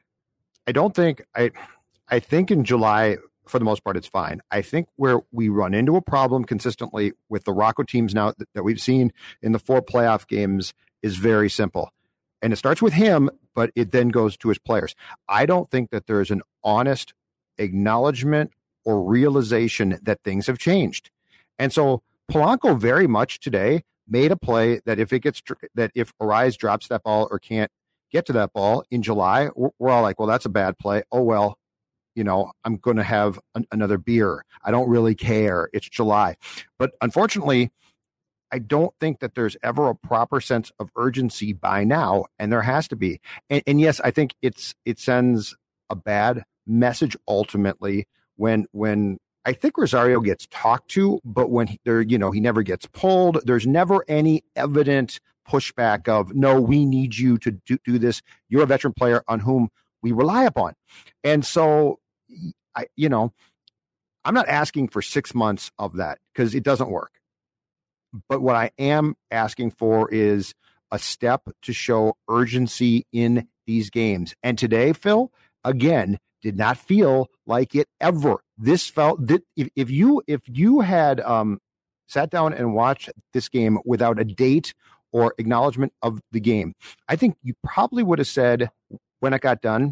I don't think I. I think in July, for the most part, it's fine. I think where we run into a problem consistently with the Rocco teams now that, that we've seen in the four playoff games is very simple. And it starts with him, but it then goes to his players. I don't think that there's an honest acknowledgement or realization that things have changed. And so Polanco very much today made a play that if it gets, that if Arias drops that ball or can't get to that ball in July, we're all like, well, that's a bad play. Oh, well, you know, I'm going to have an, another beer. I don't really care. It's July. But unfortunately, I don't think that there's ever a proper sense of urgency by now, and there has to be. And, and yes, I think it's it sends a bad message ultimately when when I think Rosario gets talked to, but when he, there, you know, he never gets pulled. There's never any evident pushback of, no, we need you to do, do this. You're a veteran player on whom we rely upon. And so, I, you know, I'm not asking for six months of that because it doesn't work. But what I am asking for is a step to show urgency in these games. And today, Phil, again, did not feel like it ever. This felt that if, if you if you had um, sat down and watched this game without a date or acknowledgement of the game, I think you probably would have said when it got done,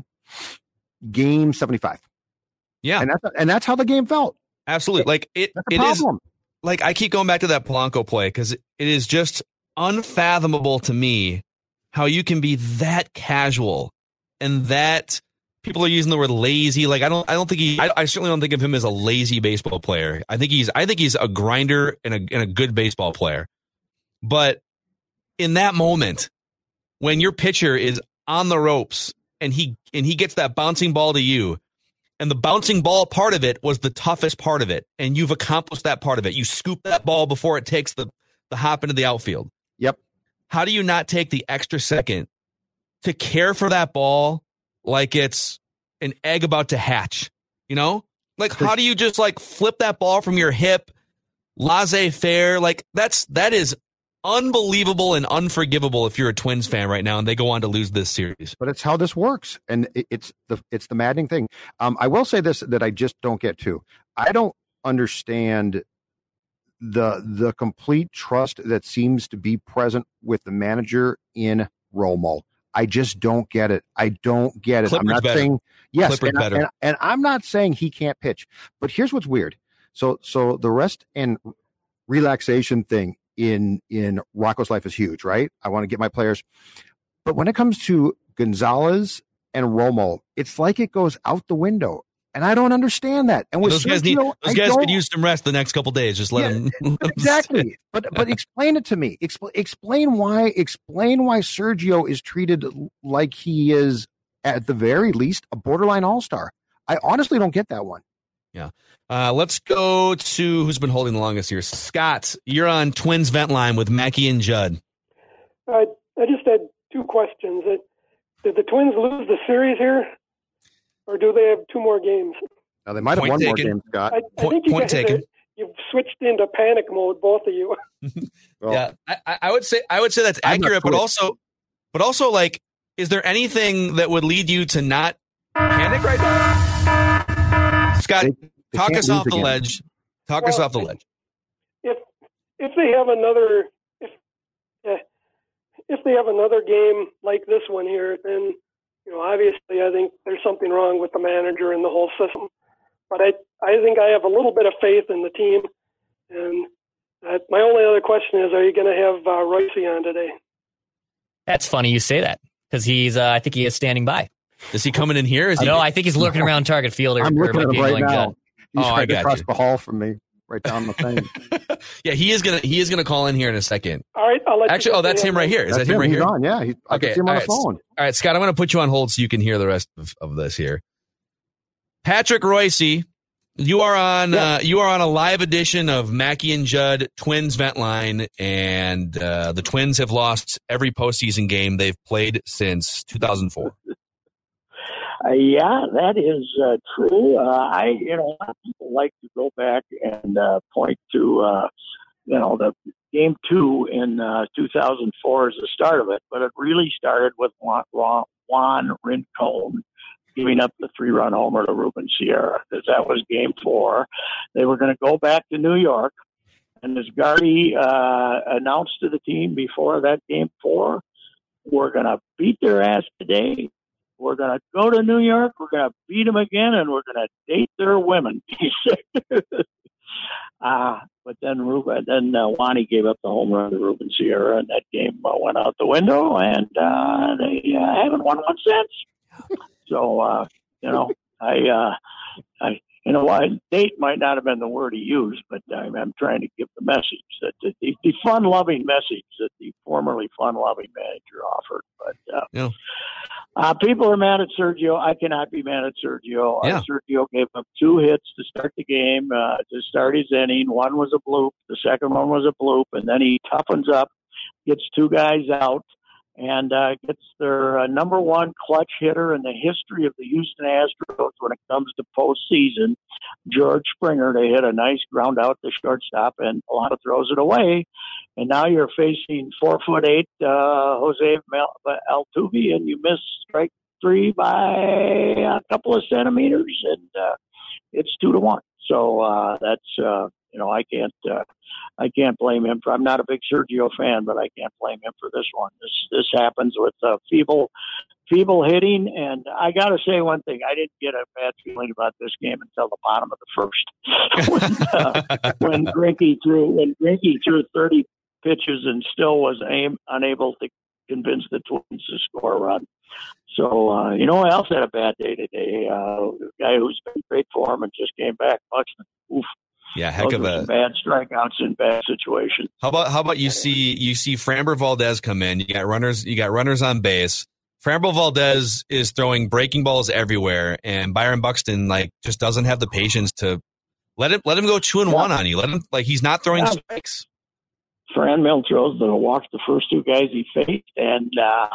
game seventy-five. Yeah, and that's and that's how the game felt. Absolutely, like it. It is like I keep going back to that Polanco play because it is just unfathomable to me how you can be that casual and that people are using the word lazy. Like I don't, I don't think he. I, I certainly don't think of him as a lazy baseball player. I think he's, I think he's a grinder and a and a good baseball player. But in that moment, when your pitcher is on the ropes and he and he gets that bouncing ball to you, and the bouncing ball part of it was the toughest part of it, and you've accomplished that part of it. You scoop that ball before it takes the the hop into the outfield. Yep. How do you not take the extra second to care for that ball like it's an egg about to hatch? You know, like how do you just like flip that ball from your hip, laissez-faire? Like that's that is unbelievable and unforgivable if you're a Twins fan right now and they go on to lose this series. But it's how this works, and it, it's the it's the maddening thing. Um, I will say this that I just don't get to. I don't understand the the complete trust that seems to be present with the manager in Romo. I just don't get it. I don't get it. Clippers I'm not better. saying yes, Clippers and, better. And, and I'm not saying he can't pitch. But here's what's weird. So so the rest and relaxation thing in in Rocco's life is huge, right? I want to get my players. But when it comes to Gonzalez and Romo, it's like it goes out the window. And I don't understand that. And with those guys need Sergio, those I guys don't- could use some rest the next couple days. Just let Yeah, them let them exactly. But but explain it to me. Expl- explain why. Explain why Sergio is treated like he is, at the very least, a borderline all-star. I honestly don't get that one. Yeah. Uh, let's go to who's been holding the longest here. Scott, you're on Twins Vent Line with Mackey and Judd. I I just had two questions. Did the Twins lose the series here, or do they have two more games? Now, they might have Point one more taken. game, Scott. I, I think you point guys taken. are- you've switched into panic mode, both of you. Well, Yeah, I, I would say I would say that's I'm not accurate, but sure. also, but also, like, is there anything that would lead you to not panic right now? Scott, They- they talk can't us off lose the again. ledge. Talk us Well, off the ledge. If if they have another if eh, if they have another game like this one here, then you know obviously I think there's something wrong with the manager and the whole system. But I I think I have a little bit of faith in the team. And uh, my only other question is, are you going to have uh, Royce on today? That's funny you say that because he's. Uh, I think he is standing by. Is he coming in here? Is he? No, I think he's lurking around target field. Or, I'm or looking at might him be right going now. Judd. He's Oh, I right got across you. the hall from me, right down the thing. Yeah, he is gonna he is gonna call in here in a second. All right, I'll let Actually, you oh, that's him right here. Is That's that him right He's here? on, yeah. He, I Okay, can see him on all the right. phone. All right, Scott, I'm going to put you on hold so you can hear the rest of, of this here. Patrick Royce, you are on Yeah. uh, you are on a live edition of Mackey and Judd Twins Vent Line, and uh, the Twins have lost every postseason game they've played since two thousand four. Uh, yeah, that is uh, true. Uh, I, you know, a lot of people like to go back and uh, point to, uh, you know, the game two in uh, two thousand four as the start of it, but it really started with Juan, Juan Rincon giving up the three-run homer to Ruben Sierra, because that was game four. They were going to go back to New York, and as Gardy uh, announced to the team before that game four, we're going to beat their ass today. We're going to go to New York. We're going to beat them again, and we're going to date their women. He said. uh, but then Ruben, then uh, Wani gave up the home run to Ruben Sierra, and that game uh, went out the window, and uh, they uh, haven't won one since. So, uh, you know, I, uh, I, you know, I, date might not have been the word he used, but I'm, I'm trying to give the message that the, the, the fun-loving message that the formerly fun-loving manager offered. But uh, Yeah. Uh, people are mad at Sergio. I cannot be mad at Sergio. Yeah. Uh, Sergio gave up two hits to start the game, uh, to start his inning. One was a bloop. The second one was a bloop. And then he toughens up, gets two guys out, and uh, gets their uh, number one clutch hitter in the history of the Houston Astros when it comes to postseason, George Springer, to hit a nice ground out to shortstop, and Alano throws it away. And now you're facing four foot eight uh, Jose Altuve, and you miss strike three by a couple of centimeters, and uh, it's two to one. So uh, that's uh, you know I can't uh, I can't blame him for. I'm not a big Sergio fan, but I can't blame him for this one. This this happens with uh, feeble feeble hitting, and I got to say one thing: I didn't get a bad feeling about this game until the bottom of the first, when, uh, when Greinke threw when Greinke threw thirty pitches and still was aim, unable to convince the Twins to score a run. So, uh, you know who else had a bad day today? Uh, a guy who's been great for him and just came back, Buxton. Oof. Yeah, heck Those of are a some bad strikeouts in bad situations. How about how about you see you see Framber Valdez come in? You got runners, you got runners on base. Framber Valdez is throwing breaking balls everywhere, and Byron Buxton like just doesn't have the patience to let him let him go two and yeah. one on you. Let him like he's not throwing yeah. strikes. Franmil throws the walked the first two guys he faced, and uh,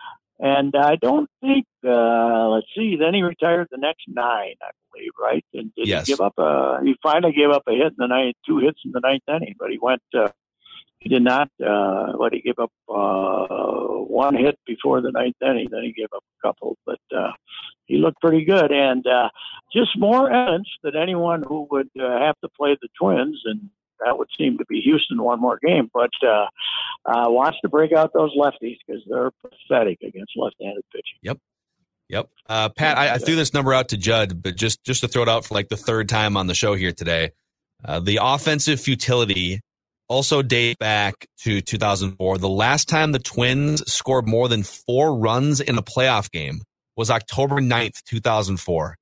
and I don't think uh, let's see. Then he retired the next nine, I believe, right? And did yes. he give up a? He finally gave up a hit in the ninth, two hits in the ninth inning, but he went. Uh, he did not. Uh, what he gave up uh, one hit before the ninth inning. Then he gave up a couple, but uh, he looked pretty good, and uh, just more evidence that anyone who would uh, have to play the Twins and. That would seem to be Houston one more game, but uh, uh, wants to break out those lefties because they're pathetic against left-handed pitching. Yep, yep. Uh, Pat, I, I threw this number out to Judd, but just just to throw it out for like the third time on the show here today, uh, the offensive futility also dates back to two thousand four. The last time the Twins scored more than four runs in a playoff game was October ninth, two thousand four.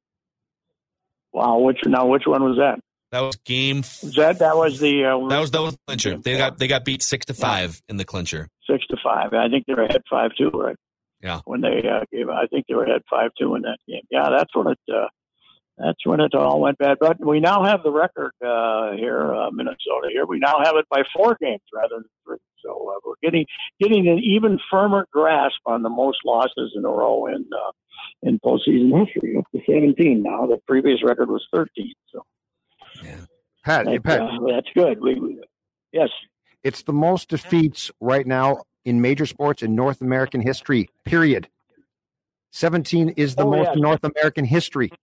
Wow, which now which one was that? That was game. F- was that that was the uh, that was that was the clincher. They got they got beat six to five yeah. in the clincher. Six to five. I think they were ahead five two, right? Yeah. When they uh, gave, I think they were ahead five two in that game. Yeah, that's when it. Uh, that's when it all went bad. But we now have the record uh, here, uh, Minnesota. Here we now have it by four games rather than three. So uh, we're getting getting an even firmer grasp on the most losses in a row in uh, in postseason history. Up to seventeen now. The previous record was thirteen. So. Yeah. Pat, hey, Pat. Uh, that's good. We, we, yes. It's the most defeats right now in major sports in North American history, period. seventeen is the oh, most yeah. in North American history.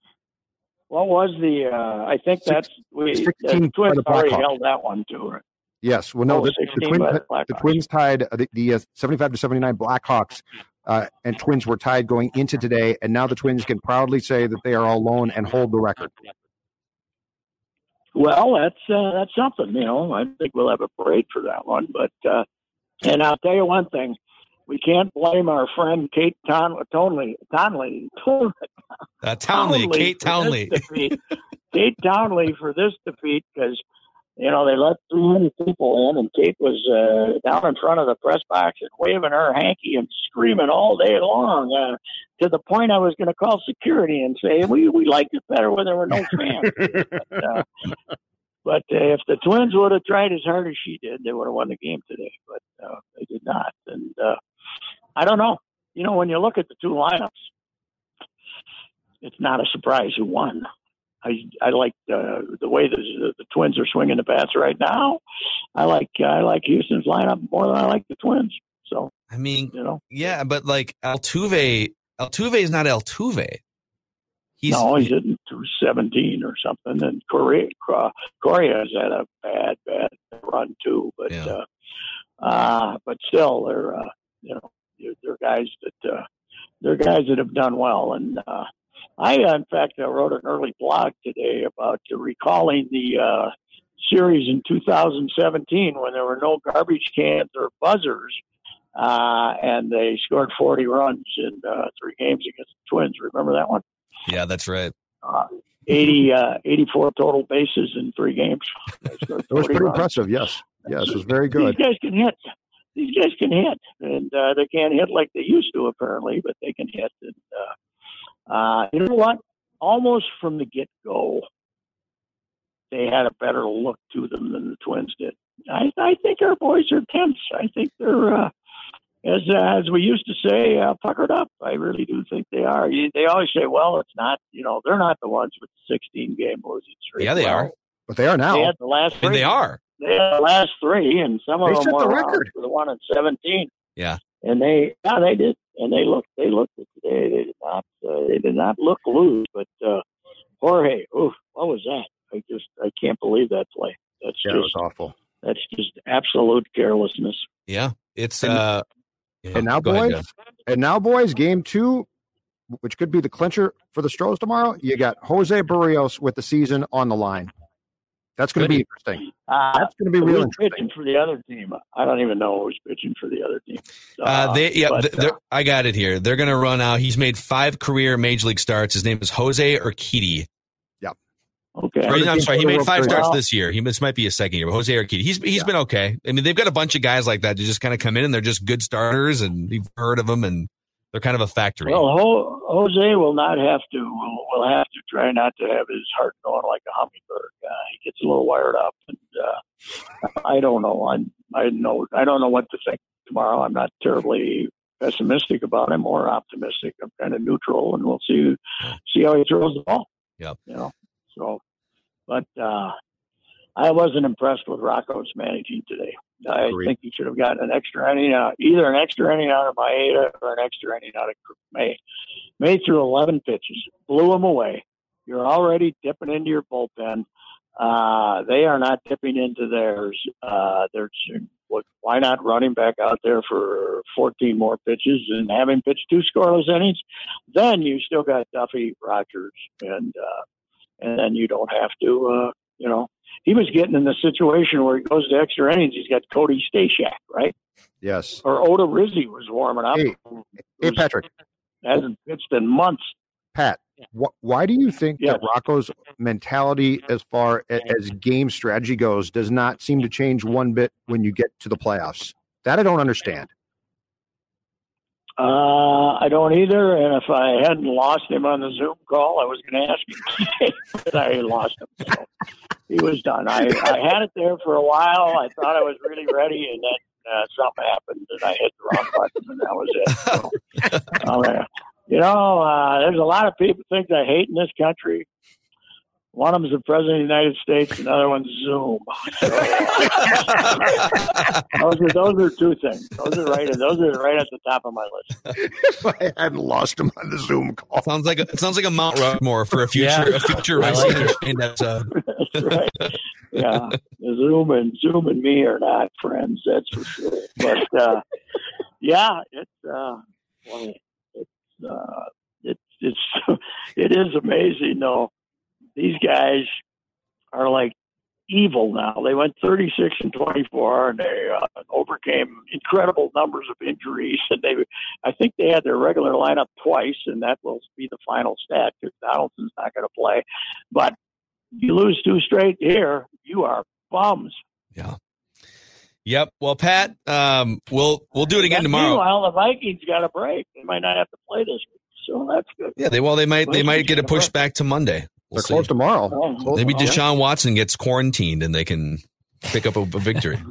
What was the, uh, I think that's, we, sixteen the Twins the already held that one too, right? Yes. Well, no, oh, the, the, twins, the, the Twins tied uh, the, the uh, seventy-five to seventy-nine Blackhawks, uh, and Twins were tied going into today, and now the Twins can proudly say that they are all alone and hold the record. Well, that's uh, that's something, you know. I think we'll have a parade for that one. But uh, and I'll tell you one thing: we can't blame our friend Kate Ton- Townley, Townley, Townley, uh, Townley, Kate Townley, Kate Townley for this defeat because you know they let three hundred people in, and Kate was uh, down in front of the press box and waving her hanky and screaming all day long. Uh, to the point I was going to call security and say, we we liked it better when there were no fans. but uh, but uh, if the Twins would have tried as hard as she did, they would have won the game today. But uh, they did not. And uh, I don't know. You know, when you look at the two lineups, it's not a surprise who won. I I like uh, the way the, the Twins are swinging the bats right now. I like I like Houston's lineup more than I like the Twins. So I mean, you know, yeah, but like Altuve. Altuve is not Altuve. He's, no, he's in two seventeen or something. And Correa, Correa has had a bad, bad run too. But yeah. uh, uh, but still, they're uh, you know they're, they're guys that uh, they're guys that have done well. And uh, I, in fact, I wrote an early blog today about uh, recalling the uh, series in two thousand seventeen when there were no garbage cans or buzzers. Uh, and they scored forty runs in uh, three games against the Twins. Remember that one? Yeah, that's right. Uh, eighty, uh, eighty-four total bases in three games. It was pretty runs. impressive, yes. Yes, it was very good. These guys can hit. these guys can hit, and uh, they can't hit like they used to apparently, but they can hit. And uh, uh, you know what? Almost from the get-go, they had a better look to them than the Twins did. I, I think our boys are tense. I think they're, uh, as uh, as we used to say, uh, puckered up. I really do think they are. You, they always say, well, it's not, you know, they're not the ones with the sixteen-game losing streak. Yeah, they well, are. But they are now. They had the last three. And they are. They had the last three, and some of They them set were the record for the one at seventeen. Yeah. And they, yeah, they did. And they looked, they looked at today. They did not, uh, they did not look loose. But uh, Jorge, oof, what was that? I just, I can't believe that play. That's yeah, just it was awful. That's just absolute carelessness. Yeah, it's and, uh. Yeah, and now, boys, ahead, and now, boys, game two, which could be the clincher for the Stros tomorrow. You got Jose Barrios with the season on the line. That's going to be interesting. Uh, That's going to be real interesting. Pitching for the other team. I don't even know who's pitching for the other team. Uh, uh, they, yeah, but, th- uh, I got it here. They're going to run out. He's made five career major league starts. His name is Jose Urquidy. Yep. Okay. Or, I'm sorry. He made five starts well. this year. He this might be his second year. But Jose Urquidy. He's he's yeah. been okay. I mean, they've got a bunch of guys like that to just kind of come in and they're just good starters, and you've heard of them, and they're kind of a factory. Well, Ho- Jose will not have to. Will, will have to try not to have his heart going like a hummingbird. Uh, he gets a little wired up, and uh, I don't know. I'm, I know. I don't know what to think tomorrow. I'm not terribly pessimistic about him or optimistic. I'm kind of neutral, and we'll see see how he throws the ball. Yep. You know. So, but uh, I wasn't impressed with Rocco's managing today. I Agreed. think he should have gotten an extra inning, uh, either an extra inning out of Maeda or an extra inning out of May. May threw eleven pitches, blew him away. You're already dipping into your bullpen. Uh, they are not dipping into theirs. Uh, they're why not run him back out there for fourteen more pitches and have him pitch two scoreless innings? Then you still got Duffy, Rogers, and uh, and then you don't have to, uh, you know. He was getting in the situation where he goes to extra innings. He's got Cody Stashak, right? Yes. Or Oda Rizzi was warming up. Hey, hey Patrick. Hasn't pitched in months. Pat, wh- why do you think yes. that Rocco's mentality as far as, as game strategy goes does not seem to change one bit when you get to the playoffs? That I don't understand. Uh, I don't either. And if I hadn't lost him on the Zoom call, I was going to ask him. But I lost him. So he was done. I, I had it there for a while. I thought I was really ready, and then uh, something happened, and I hit the wrong button, and that was it. So, um, uh, you know, uh, there's a lot of people think I hate in this country. One of them is the President of the United States, another one's Zoom. So, those, are, those are two things. Those are right. Those are right at the top of my list. If I hadn't lost him on the Zoom call, sounds like a, it sounds like a Mount Rushmore for a future yeah. a future Racing like episode. That's right. Yeah, Zoom and Zoom and me are not friends. That's for sure. But uh, yeah, it's uh, well, it's uh, it's it's it is amazing though. These guys are like evil now. They went thirty-six and twenty-four, and they uh, overcame incredible numbers of injuries. And they, I think they had their regular lineup twice, and that will be the final stat because Donaldson's not going to play. But you lose two straight here, you are bums. Yeah. Yep. Well, Pat, um, we'll we'll do it again and tomorrow. Meanwhile, the Vikings got a break. They might not have to play this week, so that's good. Yeah. They well, they might they might get it pushed back to Monday. We'll They're see. closed tomorrow. Oh, Maybe okay. Deshaun Watson gets quarantined and they can pick up a, a victory.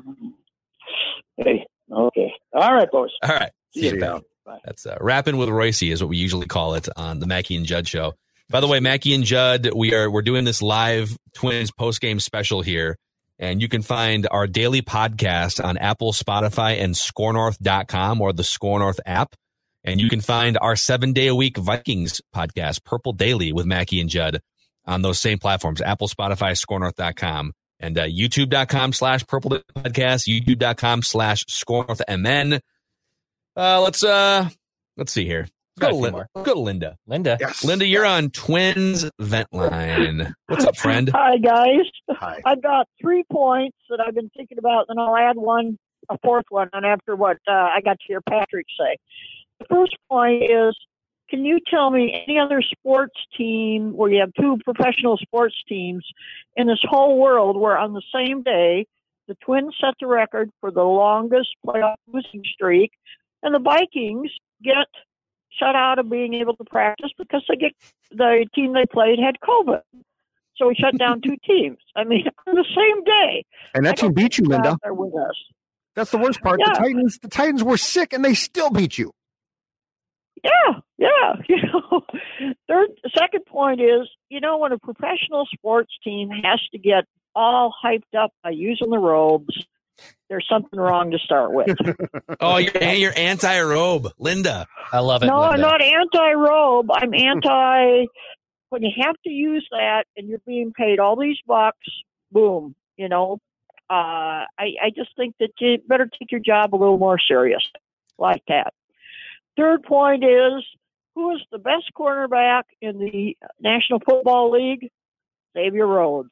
Hey, okay. All right, boys. All right. See, See you, Pat. Bye. That's uh, Rapping with Royce is what we usually call it on the Mackey and Judd show. By the way, Mackey and Judd, we are we're doing this live Twins post-game special here, and you can find our daily podcast on Apple, Spotify, and score north dot com or the Score North app. And you can find our seven-day-a-week Vikings podcast, Purple Daily, with Mackey and Judd on those same platforms, Apple, Spotify, score north dot com, and uh, youtube dot com slash Purple Daily Podcast, youtube dot com slash score north M N. Uh, let's, uh, let's see here. Let's go, to Linda. Let's go to Linda. Linda. Yes. Linda, you're on Twins Vent Line. What's up, friend? Hi, guys. Hi. I've got three points that I've been thinking about, and I'll add one, a fourth one, and after what uh, I got to hear Patrick say. The first point is, can you tell me any other sports team where you have two professional sports teams in this whole world where on the same day the Twins set the record for the longest playoff losing streak, and the Vikings get shut out of being able to practice because they get the team they played had COVID. So we shut down two teams. I mean, on the same day. And that team beat you, Linda. They're with us. That's the worst part. Yeah. The Titans, the Titans were sick, and they still beat you. Yeah, yeah. You know, third, second point is, you know, when a professional sports team has to get all hyped up by using the robes, there's something wrong to start with. Oh, you're, you're anti-robe, Linda. I love it. No, Linda. I'm not anti-robe. I'm anti when you have to use that and you're being paid all these bucks, boom, you know. Uh, I, I just think that you better take your job a little more serious like that. Third point is, who is the best cornerback in the National Football League? Xavier Rhodes.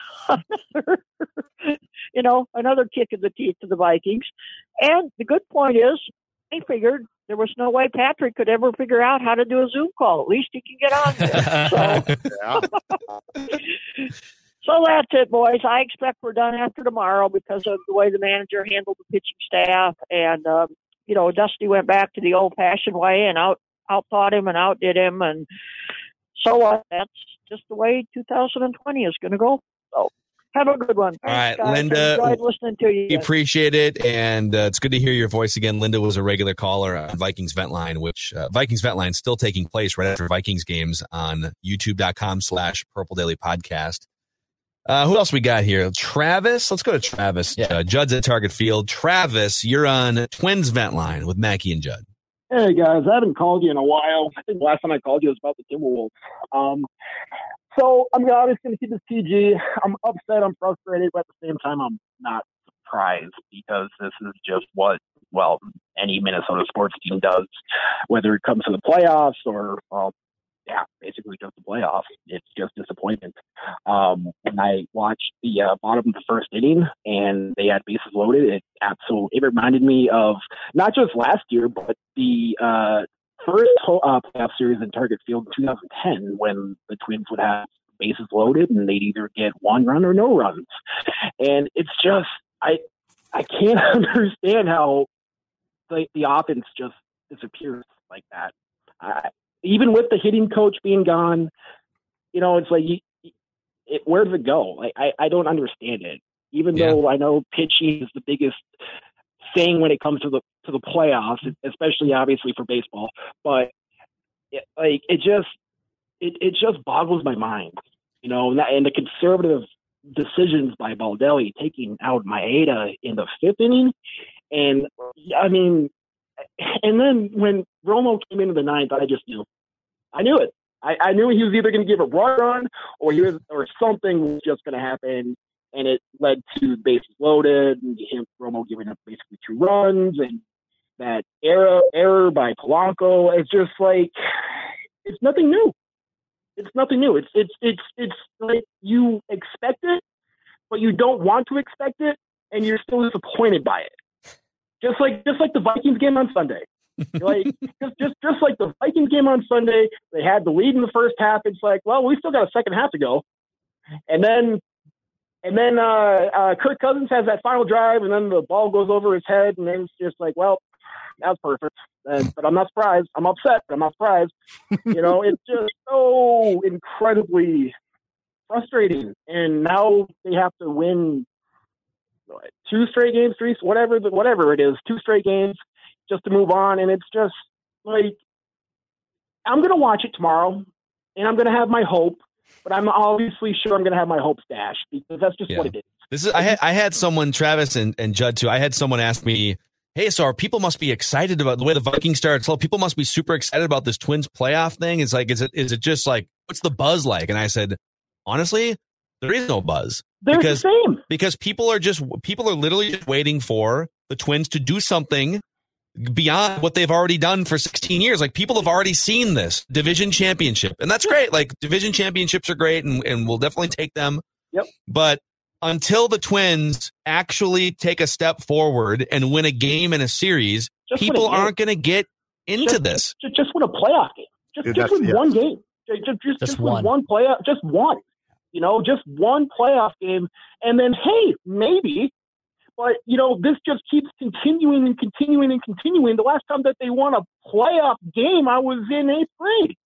You know, another kick in the teeth to the Vikings. And the good point is, they figured there was no way Patrick could ever figure out how to do a Zoom call. At least he can get on there. So, so that's it, boys. I expect we're done after tomorrow because of the way the manager handled the pitching staff. And, um, you know, Dusty went back to the old-fashioned way and out outthought him and outdid him. And so what? Uh, that's just the way two thousand twenty is going to go. So have a good one. All right, Thanks, guys. Linda. I enjoyed listening to you. We appreciate it, and uh, it's good to hear your voice again. Linda was a regular caller on Vikings Vent Line, which uh, Vikings Vent Line is still taking place right after Vikings games on youtube.com slash Purple Daily Podcast. Uh, who else we got here? Travis. Let's go to Travis. Yeah. Uh, Judd's at Target Field. Travis, you're on Twins Vent Line with Mackie and Judd. Hey, guys. I haven't called you in a while. I think the last time I called you was about the Timberwolves. Um, so I'm obviously going to keep this P G. I'm upset. I'm frustrated, but at the same time, I'm not surprised because this is just what, well, any Minnesota sports team does, whether it comes to the playoffs or, well, yeah, basically just the playoffs. It's just disappointment. Um, when I watched the uh, bottom of the first inning and they had bases loaded, it absolutely it reminded me of not just last year, but the uh, first uh, playoff series in Target Field in two thousand ten when the Twins would have bases loaded and they'd either get one run or no runs. And it's just I I can't understand how the the offense just disappears like that. I, Even with the hitting coach being gone, you know, it's like, you, it, where does it go? Like, I, I don't understand it. Even yeah. though I know pitching is the biggest thing when it comes to the to the playoffs, especially obviously for baseball. But it, like, it just it, it just boggles my mind, you know. And, that, and the conservative decisions by Baldelli taking out Maeda in the fifth inning, and I mean. And then when Romo came into the ninth, I just knew. I knew it. I, I knew he was either going to give a run or he was, or something was just going to happen, and it led to bases loaded and him Romo giving up basically two runs and that error error by Polanco. It's just like it's nothing new. It's nothing new. It's it's it's it's like you expect it, but you don't want to expect it, and you're still disappointed by it. Just like just like the Vikings game on Sunday, like just, just just like the Vikings game on Sunday, they had the lead in the first half. It's like, well, we still got a second half to go, and then and then uh, uh, Kirk Cousins has that final drive, and then the ball goes over his head, and then it's just like, well, that's perfect. And, but I'm not surprised. I'm upset, but I'm not surprised. You know, it's just so incredibly frustrating, and now they have to win. Two straight games, three, whatever, whatever it is, two straight games just to move on. And it's just like, I'm going to watch it tomorrow and I'm going to have my hope, but I'm obviously sure I'm going to have my hopes dashed because that's just yeah. what it is. This is, I had, I had someone, Travis and, and Judd too. I had someone ask me, hey, so are people must be excited about the way the Vikings started? So people must be super excited about this Twins playoff thing. It's like, is it, is it just like, what's the buzz like? And I said, honestly, there is no buzz. They're because, the same. Because people are just people are literally just waiting for the Twins to do something beyond what they've already done for sixteen years. Like people have already seen this division championship, and that's great. Like division championships are great, and, and we'll definitely take them. Yep. But until the Twins actually take a step forward and win a game in a series, just people aren't going to get into just, this. Just, just win a playoff game. Just, Dude, just win yeah. one game. Just, just, just, just win one playoff. Just one. You know, just one playoff game, and then, hey, maybe, But, you know, this just keeps continuing and continuing and continuing. The last time that they won a playoff game, I was in eighth grade.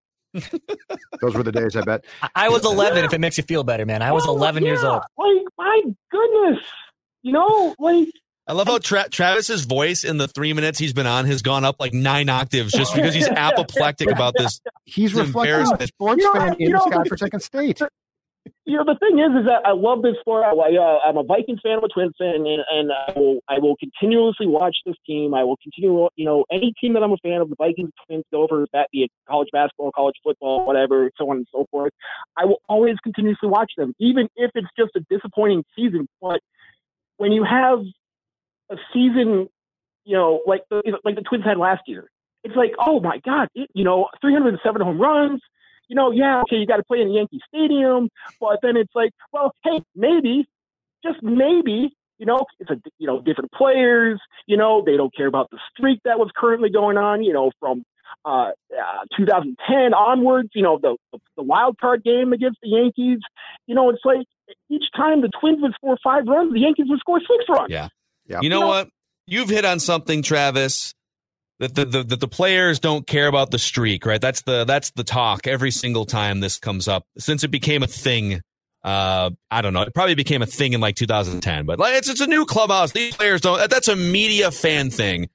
Those were the days, I bet. I was eleven, if it makes you feel better, man. I was Oh, eleven years yeah. old. Like, my goodness. You know, like, I love how Tra- Travis's voice in the three minutes he's been on has gone up like nine octaves just because he's apoplectic about this. He's this reflecting embarrassment. a sports You know, fan you in know, the Scott Forsaken state. you know, the thing is, is that I love this sport. I, uh, I'm a Vikings fan, I'm a Twins fan, and, and I will, I will continuously watch this team. I will continue, you know, any team that I'm a fan of, the Vikings, Twins, Gophers, that be it college basketball, college football, whatever, so on and so forth. I will always continuously watch them, even if it's just a disappointing season. But when you have a season, you know, like the, like the Twins had last year, it's like, oh my God, it, you know, three hundred seven home runs. You know, yeah, okay, you got to play in Yankee Stadium, but then it's like, well, hey, maybe, just maybe, you know, it's a, you know, different players, you know, they don't care about the streak that was currently going on, you know, from uh, uh, two thousand ten onwards, you know, the, the wild card game against the Yankees, you know, it's like each time the Twins would score five runs, the Yankees would score six runs. Yeah. Yeah. You know, You know- what? You've hit on something, Travis, that the, the, that the players don't care about the streak, right? That's the that's the talk every single time this comes up since it became a thing. Uh, I don't know. It probably became a thing in like two thousand ten, but like, it's it's a new clubhouse. These players don't. That's a media fan thing.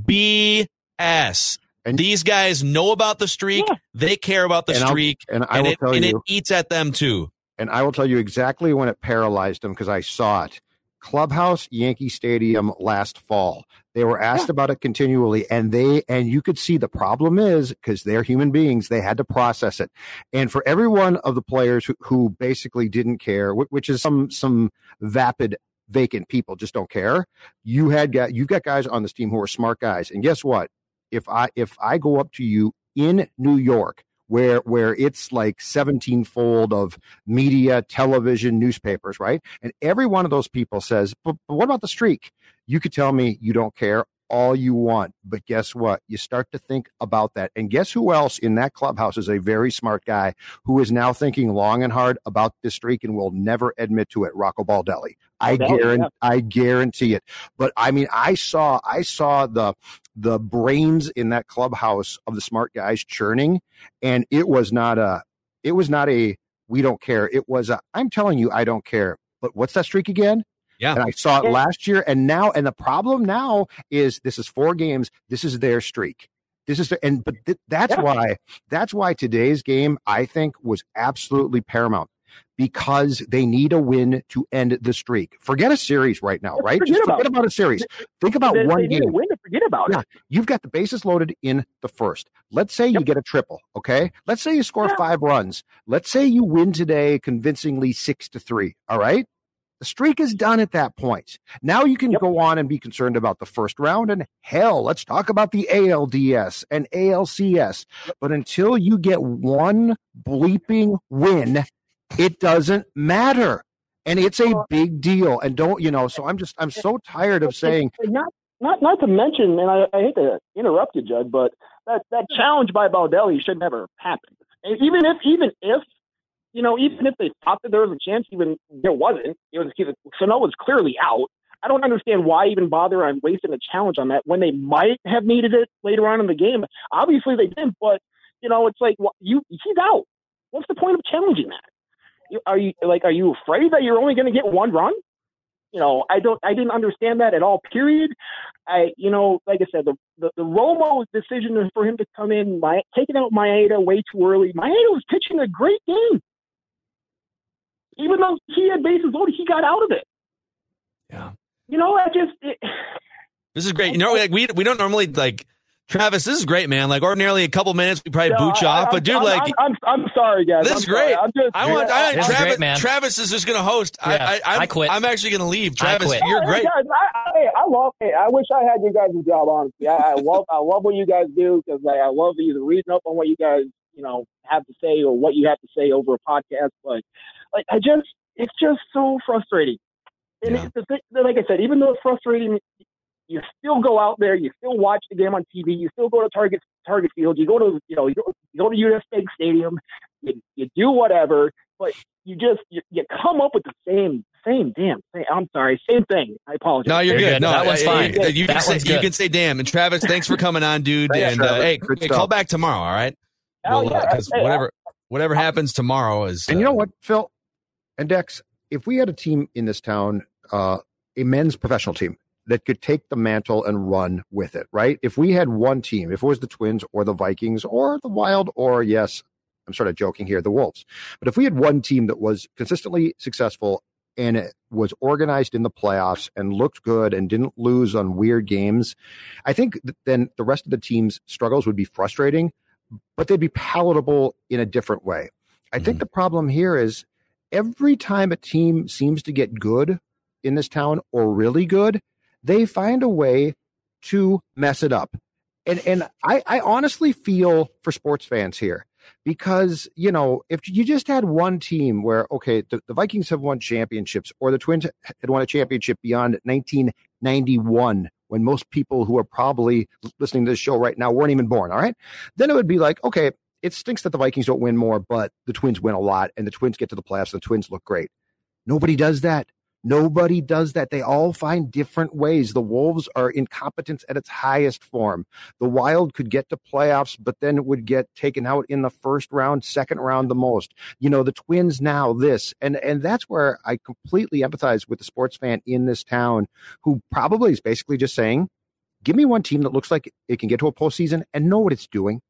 B S. And These guys know about the streak. Yeah. They care about the And I'll- streak, and I and, will it, tell and you- it eats at them too. And I will tell you exactly when it paralyzed them because I saw it. Clubhouse, Yankee Stadium last fall. They were asked Yeah. about it continually, and they and you could see the problem is because they're human beings, they had to process it. And for every one of the players who, who basically didn't care, wh- which is some some vapid, vacant people just don't care. You had got you've got guys on this team who are smart guys, and guess what? If I if I go up to you in New York, where where it's like seventeen fold of media, television, newspapers, right? And every one of those people says, but, but what about the streak? You could tell me you don't care all you want, but guess what? You start to think about that. And guess who else in that clubhouse is a very smart guy who is now thinking long and hard about this streak and will never admit to it? Rocco Baldelli. I Baldelli, guarantee, yeah. I guarantee it. But I mean, I saw, I saw the, the brains in that clubhouse of the smart guys churning, and it was not a, it was not a, we don't care. It was a, I'm telling you, I don't care. But what's that streak again? Yeah. And I saw it Yeah. last year, and now, and the problem now is this is four games. This is their streak. This is the, and but th- that's Yeah. why that's why today's game I think was absolutely paramount because they need a win to end the streak. Forget a series right now, right? Forget Just about forget it. about a series. Think about They, one they need game. a win to forget about Yeah, it. you've got the bases loaded in the first. Let's say you get a triple, okay? Let's say you score Yeah. five runs. Let's say you win today convincingly six to three, all right? The streak is done at that point. Now you can Yep. go on and be concerned about the first round, and hell, let's talk about the A L D S and A L C S. But until you get one bleeping win, it doesn't matter. And it's a big deal. And don't, you know, so I'm just, I'm so tired of saying, And not not not to mention, and I, I hate to interrupt you, Judd, but that, that challenge by Baldelli should never happen. And even if even if you know, even if they thought that there was a chance, even there wasn't. It was Sano was clearly out. I don't understand why even bother on wasting a challenge on that when they might have needed it later on in the game. Obviously they didn't, but you know, it's like well, you he's out. What's the point of challenging that? You- Are you like are you afraid that you're only going to get one run? You know, I don't. I didn't understand that at all. Period. I, you know, like I said, the the, the Romo decision for him to come in, my, taking out Maeda way too early. Maeda was pitching a great game. Even though he had bases loaded, he got out of it. Yeah. You know, I just it, This is great. You know, like we we don't normally like Travis. This is great, man. Like ordinarily, a couple minutes we probably no, booch I, off, I'm, but dude, I'm, like I'm, I'm, I'm sorry, guys. this I'm is sorry. great. I'm just, I want. I, This is Travis, great, man. Travis is just going to host. Yeah, I, I, I'm, I quit. I'm actually going to leave. I Travis, quit. you're Hey, great. guys, I, I, I love. Hey, I wish I had you guys' job. Honestly, I, I love. I love what you guys do because like, I love either reading up on what you guys, you know, have to say or what you have to say over a podcast. But like, I just, it's just so frustrating. And Yeah. it's the thing, like I said, even though it's frustrating, you still go out there, you still watch the game on T V, you still go to Target Target Field, you go to you know you go, you go to U S Bank Stadium, you, you do whatever, but you just you, you come up with the same same, damn. Same, I'm sorry, same thing. I apologize. No, you're Same good. thing. No, that one's I- fine. I- You, That can say, one's you good. can say damn. And Travis, thanks for coming on, dude. Thanks, and uh, Travis. hey, Good hey, stuff. call back tomorrow, all right? Oh, Well, yeah. because Hey, whatever whatever happens tomorrow is. And you uh, know what, Phil and Dex, if we had a team in this town, uh, a men's professional team that could take the mantle and run with it, right? If we had one team, if it was the Twins or the Vikings or the Wild or, yes, I'm sort of joking here, the Wolves. But if we had one team that was consistently successful and it was organized in the playoffs and looked good and didn't lose on weird games, I think th- then the rest of the team's struggles would be frustrating, but they'd be palatable in a different way. I Mm-hmm. think the problem here is every time a team seems to get good in this town or really good, they find a way to mess it up. And and I, I honestly feel for sports fans here because, you know, if you just had one team where, okay, the, the Vikings have won championships or the Twins had won a championship beyond nineteen ninety-one, when most people who are probably listening to this show right now weren't even born, all right? Then it would be like, okay, it stinks that the Vikings don't win more, but the Twins win a lot and the Twins get to the playoffs and the Twins look great. Nobody does that. Nobody does that. They all find different ways. The Wolves are incompetence at its highest form. The Wild could get to playoffs, but then it would get taken out in the first round, second round the most. You know, the Twins now this. And, and that's where I completely empathize with the sports fan in this town who probably is basically just saying, give me one team that looks like it can get to a postseason and know what it's doing.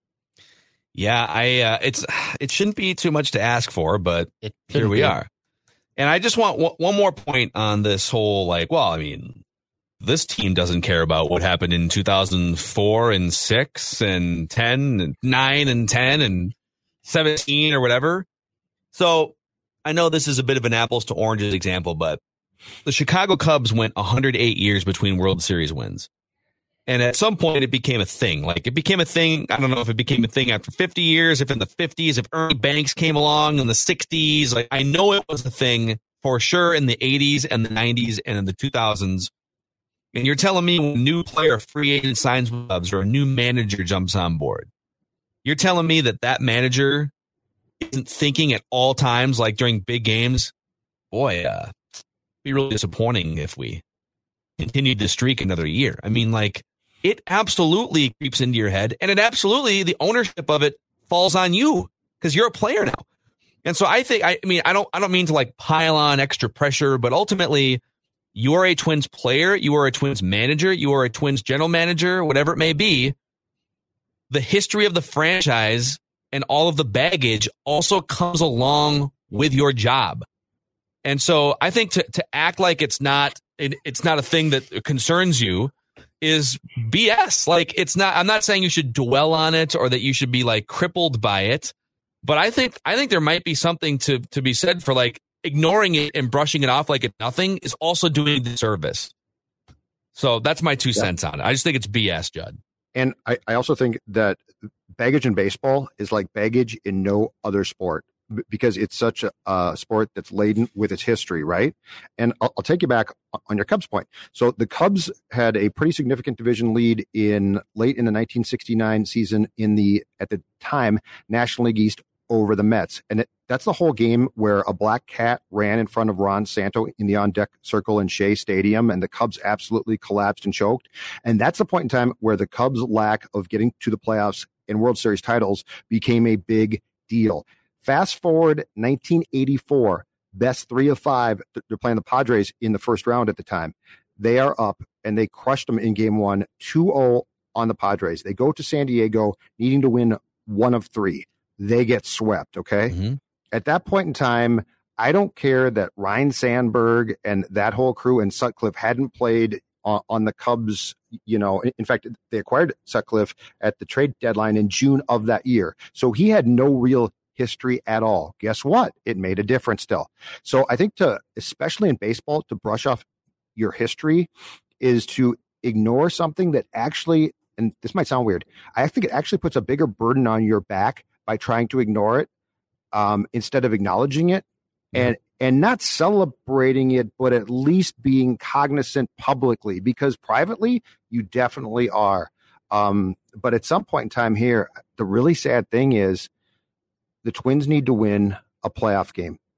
Yeah, I uh, it's it shouldn't be too much to ask for, but It here shouldn't we be. are. And I just want one, one more point on this whole, like, well, I mean, this team doesn't care about what happened in two thousand four and six and ten and nine and ten and seventeen or whatever. So I know this is a bit of an apples to oranges example, but the Chicago Cubs went one hundred eight years between World Series wins. And at some point, it became a thing. Like, it became a thing. I don't know if it became a thing after fifty years, if in the fifties, if Ernie Banks came along in the sixties. Like, I know it was a thing for sure in the eighties and the nineties and in the two thousands. And you're telling me when a new player, free agent signs with Cubs or a new manager jumps on board, you're telling me that that manager isn't thinking at all times, like during big games, boy, uh, it'd be really disappointing if we continued the streak another year. I mean, like, it absolutely creeps into your head, and it absolutely, the ownership of it falls on you because you're a player now. And so I think, I, I mean, I don't, I don't mean to like pile on extra pressure, but ultimately, you are a Twins player, you are a Twins manager, you are a Twins general manager, whatever it may be. The history of the franchise and all of the baggage also comes along with your job. And so I think to, to act like it's not, it, it's not a thing that concerns you is B S. Like, it's not, I'm not saying you should dwell on it or that you should be like crippled by it, but I think, I think there might be something to, to be said for like ignoring it and brushing it off like it's nothing is also doing the service. So that's my two Yeah. cents on it. I just think it's B S, Judd. And I, I also think that baggage in baseball is like baggage in no other sport b- because it's such a, a sport that's laden with its history, right? And I'll, I'll take you back on your Cubs point. So the Cubs had a pretty significant division lead in late in the nineteen sixty-nine season in the, at the time, National League East over the Mets. And it, that's the whole game where a black cat ran in front of Ron Santo in the on-deck circle in Shea Stadium, and the Cubs absolutely collapsed and choked. And that's the point in time where the Cubs' lack of getting to the playoffs and World Series titles became a big deal. Fast forward nineteen eighty-four, best three of five. They're playing the Padres in the first round at the time. They are up, and they crushed them in game one, two oh on the Padres. They go to San Diego needing to win one of three. They get swept, okay? Mm-hmm. At that point in time, I don't care that Ryan Sandberg and that whole crew and Sutcliffe hadn't played on, on the Cubs. You know, in fact, they acquired Sutcliffe at the trade deadline in June of that year. So he had no real history at all. Guess what? It made a difference still. So I think to, especially in baseball, to brush off your history is to ignore something that actually, and this might sound weird, I think it actually puts a bigger burden on your back by trying to ignore it um, instead of acknowledging it and and not celebrating it, but at least being cognizant publicly, because privately you definitely are. Um, but at some point in time here, the really sad thing is the Twins need to win a playoff game.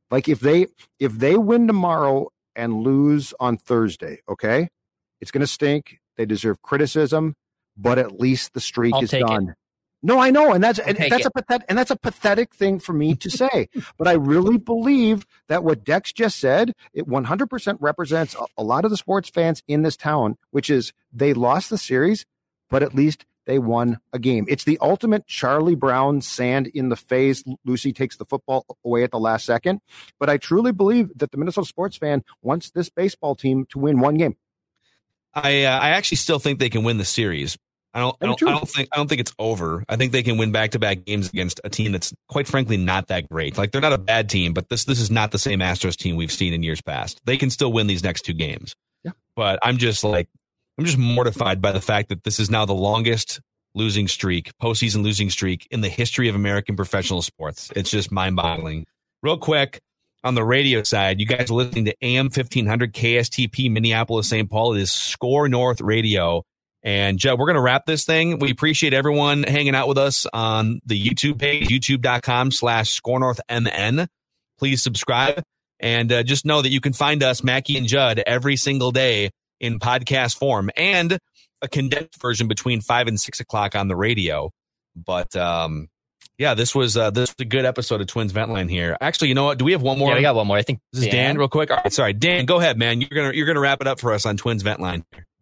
Like if they if they win tomorrow and lose on Thursday, okay, it's going to stink. They deserve criticism, but at least the streak I'll is take done. it. No, I know, and that's and take that's it. a pathetic and that's a pathetic thing for me to say. But I really believe that what Dex just said, it one hundred percent represents a, a lot of the sports fans in this town, which is they lost the series, but at least they won a game. It's the ultimate Charlie Brown sand in the face. Lucy takes the football away at the last second. But I truly believe that the Minnesota sports fan wants this baseball team to win one game. I uh, I actually still think they can win the series. I don't I don't, I don't think I don't think it's over. I think they can win back-to-back games against a team that's quite frankly not that great. Like they're not a bad team, but this this is not the same Astros team we've seen in years past. They can still win these next two games. Yeah. But I'm just like I'm just mortified by the fact that this is now the longest losing streak, postseason losing streak in the history of American professional sports. It's just mind-boggling. Real quick, on the radio side, you guys are listening to A M fifteen hundred K S T P Minneapolis Saint Paul. It is Score North Radio. And Judd, we're going to wrap this thing. We appreciate everyone hanging out with us on the YouTube page, youtube.com slash Score North M N. Please subscribe. And uh, just know that you can find us, Mackie and Judd, every single day in podcast form and a condensed version between five and six o'clock on the radio. But um, yeah, this was uh, this was a good episode of Twins Vent Line here. Actually, you know what? Do we have one more? Yeah, we got one more. I think this is Dan, Dan real quick. All right, sorry, Dan, go ahead, man. You're gonna you're gonna wrap it up for us on Twins Vent Line.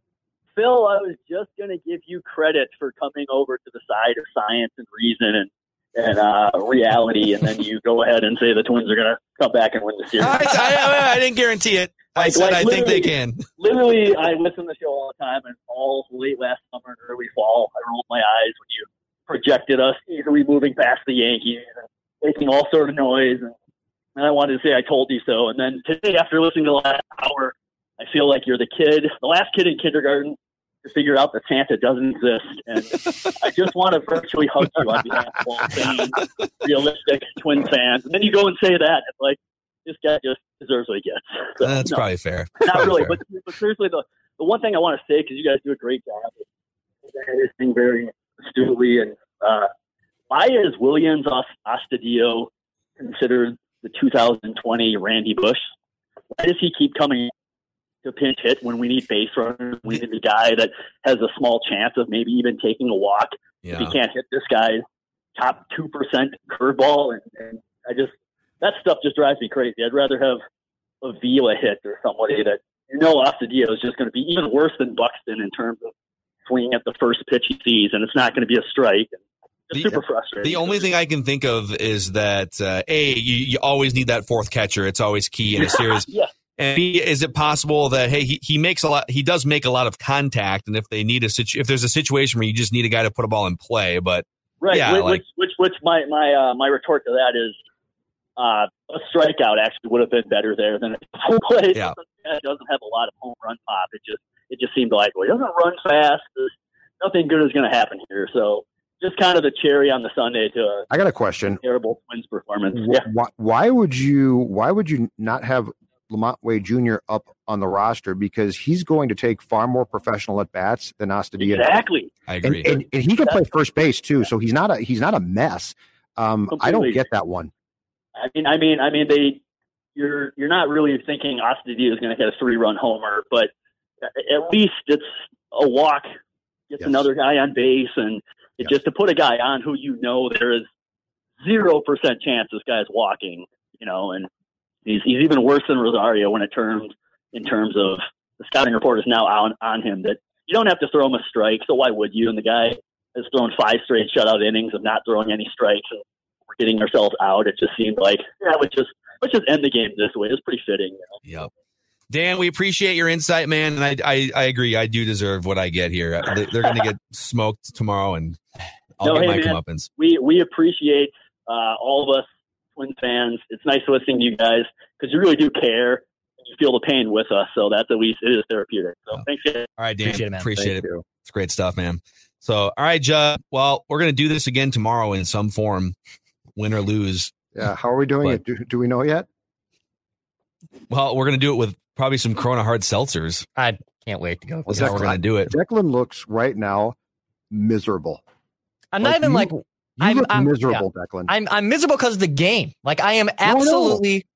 Phil, I was just going to give you credit for coming over to the side of science and reason and and uh, reality, and then you go ahead and say the Twins are going to come back and win the series. I, I, I didn't guarantee it. I Like- said like I think they literally- can. Literally, I listen to the show all the time, and all late last summer and early fall, I rolled my eyes when you projected us easily moving past the Yankees and making all sort of noise, and, and I wanted to say I told you so. And then today, after listening to the last hour, I feel like you're the kid, the last kid in kindergarten to figure out that Santa doesn't exist. And I just want to virtually hug you on behalf of all sane, realistic Twin fans. And then you go and say that. It's like, this guy just deserves what he gets. So, That's no, probably fair. Not Probably really. fair. But, but seriously, the, the one thing I want to say, because you guys do a great job of this thing very astutely, and uh, why is Williams Astudillo considered the two thousand twenty Randy Bush? Why does he keep coming to pinch hit when we need base runners? We need the guy that has a small chance of maybe even taking a walk. Yeah. If he can't hit this guy's top two percent curveball, and, and I just that stuff just drives me crazy. I'd rather have a Vila hit or somebody that you know Astudillo is just going to be even worse than Buxton in terms of swinging at the first pitch he sees, and it's not going to be a strike. And it's super frustrating. The only thing I can think of is that uh, A, you, you always need that fourth catcher. It's always key in a series. Yeah. And B, is it possible that hey, he, he makes a lot, he does make a lot of contact, and if they need a situ- if there's a situation where you just need a guy to put a ball in play, but Right. yeah, which, like, which, which, which my my uh, my retort to that is uh, a strikeout actually would have been better there than a full play. Yeah. It doesn't have a lot of home run pop. It just it just seemed like, well, he doesn't run fast. There's, nothing good is going to happen here. So just kind of the cherry on the Sunday to a I got a question. terrible Twins performance. Wh- Yeah. Why, why would you why would you not have Lamont Wade Junior up on the roster? Because he's going to take far more professional at bats than Astudillo. Exactly. I And, agree. and, and he can play first base too, so he's not a he's not a mess. Um, I don't Completely. get that one. I mean, I mean, I mean, they. You're you're not really thinking Astudillo is going to get a three run homer, but at least it's a walk, gets Yes. another guy on base, and it just to put a guy on who you know there is zero percent chance this guy's walking, you know, and he's he's even worse than Rosario when it terms in terms of the scouting report is now on on him that you don't have to throw him a strike, so why would you? And the guy has thrown five straight shutout innings of not throwing any strikes, and we're getting ourselves out. It just seemed like yeah, let's just let's just end the game this way. It's pretty fitting. You know? Yep. Dan, we appreciate your insight, man, and I I, I agree. I do deserve what I get here. They- They're going to get smoked tomorrow, and I'll No, get hey, my man, comeuppance. We we appreciate uh, all of us Twins fans. It's nice listening to you guys because you really do care and you feel the pain with us. So that's at least it is therapeutic. So thanks, guys. All right, Dan. Appreciate it, man. Appreciate Thank it. you. It's great stuff, man. So, all right, Judd. Well, we're going to do this again tomorrow in some form, win or lose. Yeah, how are we doing But- it? Do, do we know yet? Well, we're going to do it with probably some Corona hard seltzers. I can't wait to go. That's how we're going to do it. Declan looks right now miserable. I'm not Like, even you- like You I'm, look I'm miserable, yeah. Declan. I'm I'm miserable because of the game. Like I am absolutely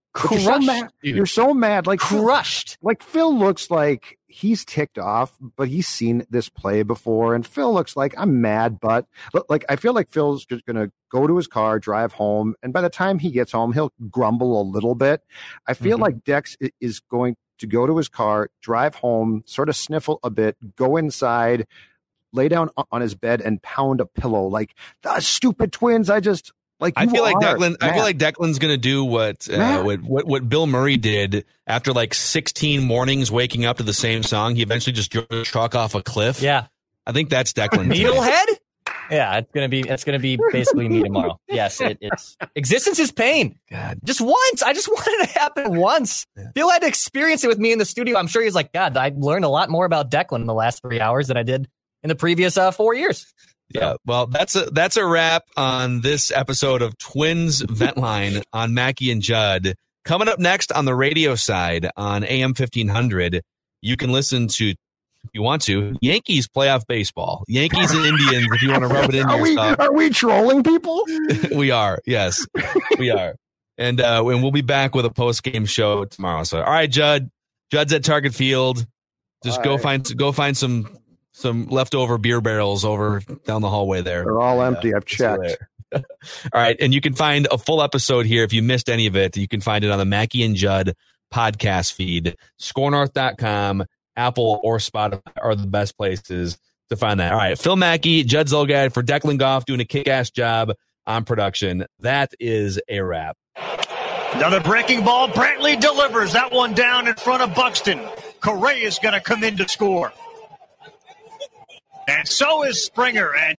But you're so Crushed, mad. dude. You're so mad. Like Crushed. Like Phil looks like he's ticked off, but he's seen this play before. And Phil looks like I'm mad, but like I feel like Phil's just going to go to his car, drive home. And by the time he gets home, he'll grumble a little bit. I feel Mm-hmm. like Dex i- is going to go to his car, drive home, sort of sniffle a bit, go inside, lay down o- on his bed and pound a pillow. Like, the stupid Twins. I just like, I you feel like are Declan. I feel mad. like Declan's gonna do what, uh, Matt. what what what Bill Murray did after like sixteen mornings waking up to the same song. He eventually just drove the truck off a cliff. Yeah. I think that's Declan. Needlehead? Yeah, it's gonna be it's gonna be basically me tomorrow. Yes, it, it's existence is pain. God. Just once. I just wanted it to happen once. Phil had to experience it with me in the studio. I'm sure he's like, God, I learned a lot more about Declan in the last three hours than I did in the previous uh, four years. Yeah, well, that's a that's a wrap on this episode of Twins Vent Line on Mackie and Judd. Coming up next on the radio side on A M fifteen hundred, you can listen to, if you want to, Yankees playoff baseball. Yankees and Indians, if you want to rub it in Are we, yourself. are we trolling people? We are, yes, we are. And uh, and we'll be back with a post game show tomorrow. So, all right, Judd, Judd's at Target Field. Just All go right. find go find some some leftover beer barrels over down the hallway there. They're all And, empty. uh, I've checked. it's there. All right, and you can find a full episode here if you missed any of it. You can find it on the Mackie and Judd podcast feed. score north dot com, Apple or Spotify are the best places to find that. All right, Phil Mackey, Judd Zolgad for Declan Goff doing a kick-ass job on production. That is a wrap. Another breaking ball. Brantley delivers that one down in front of Buxton. Correa is going to come in to score. And so is Springer. And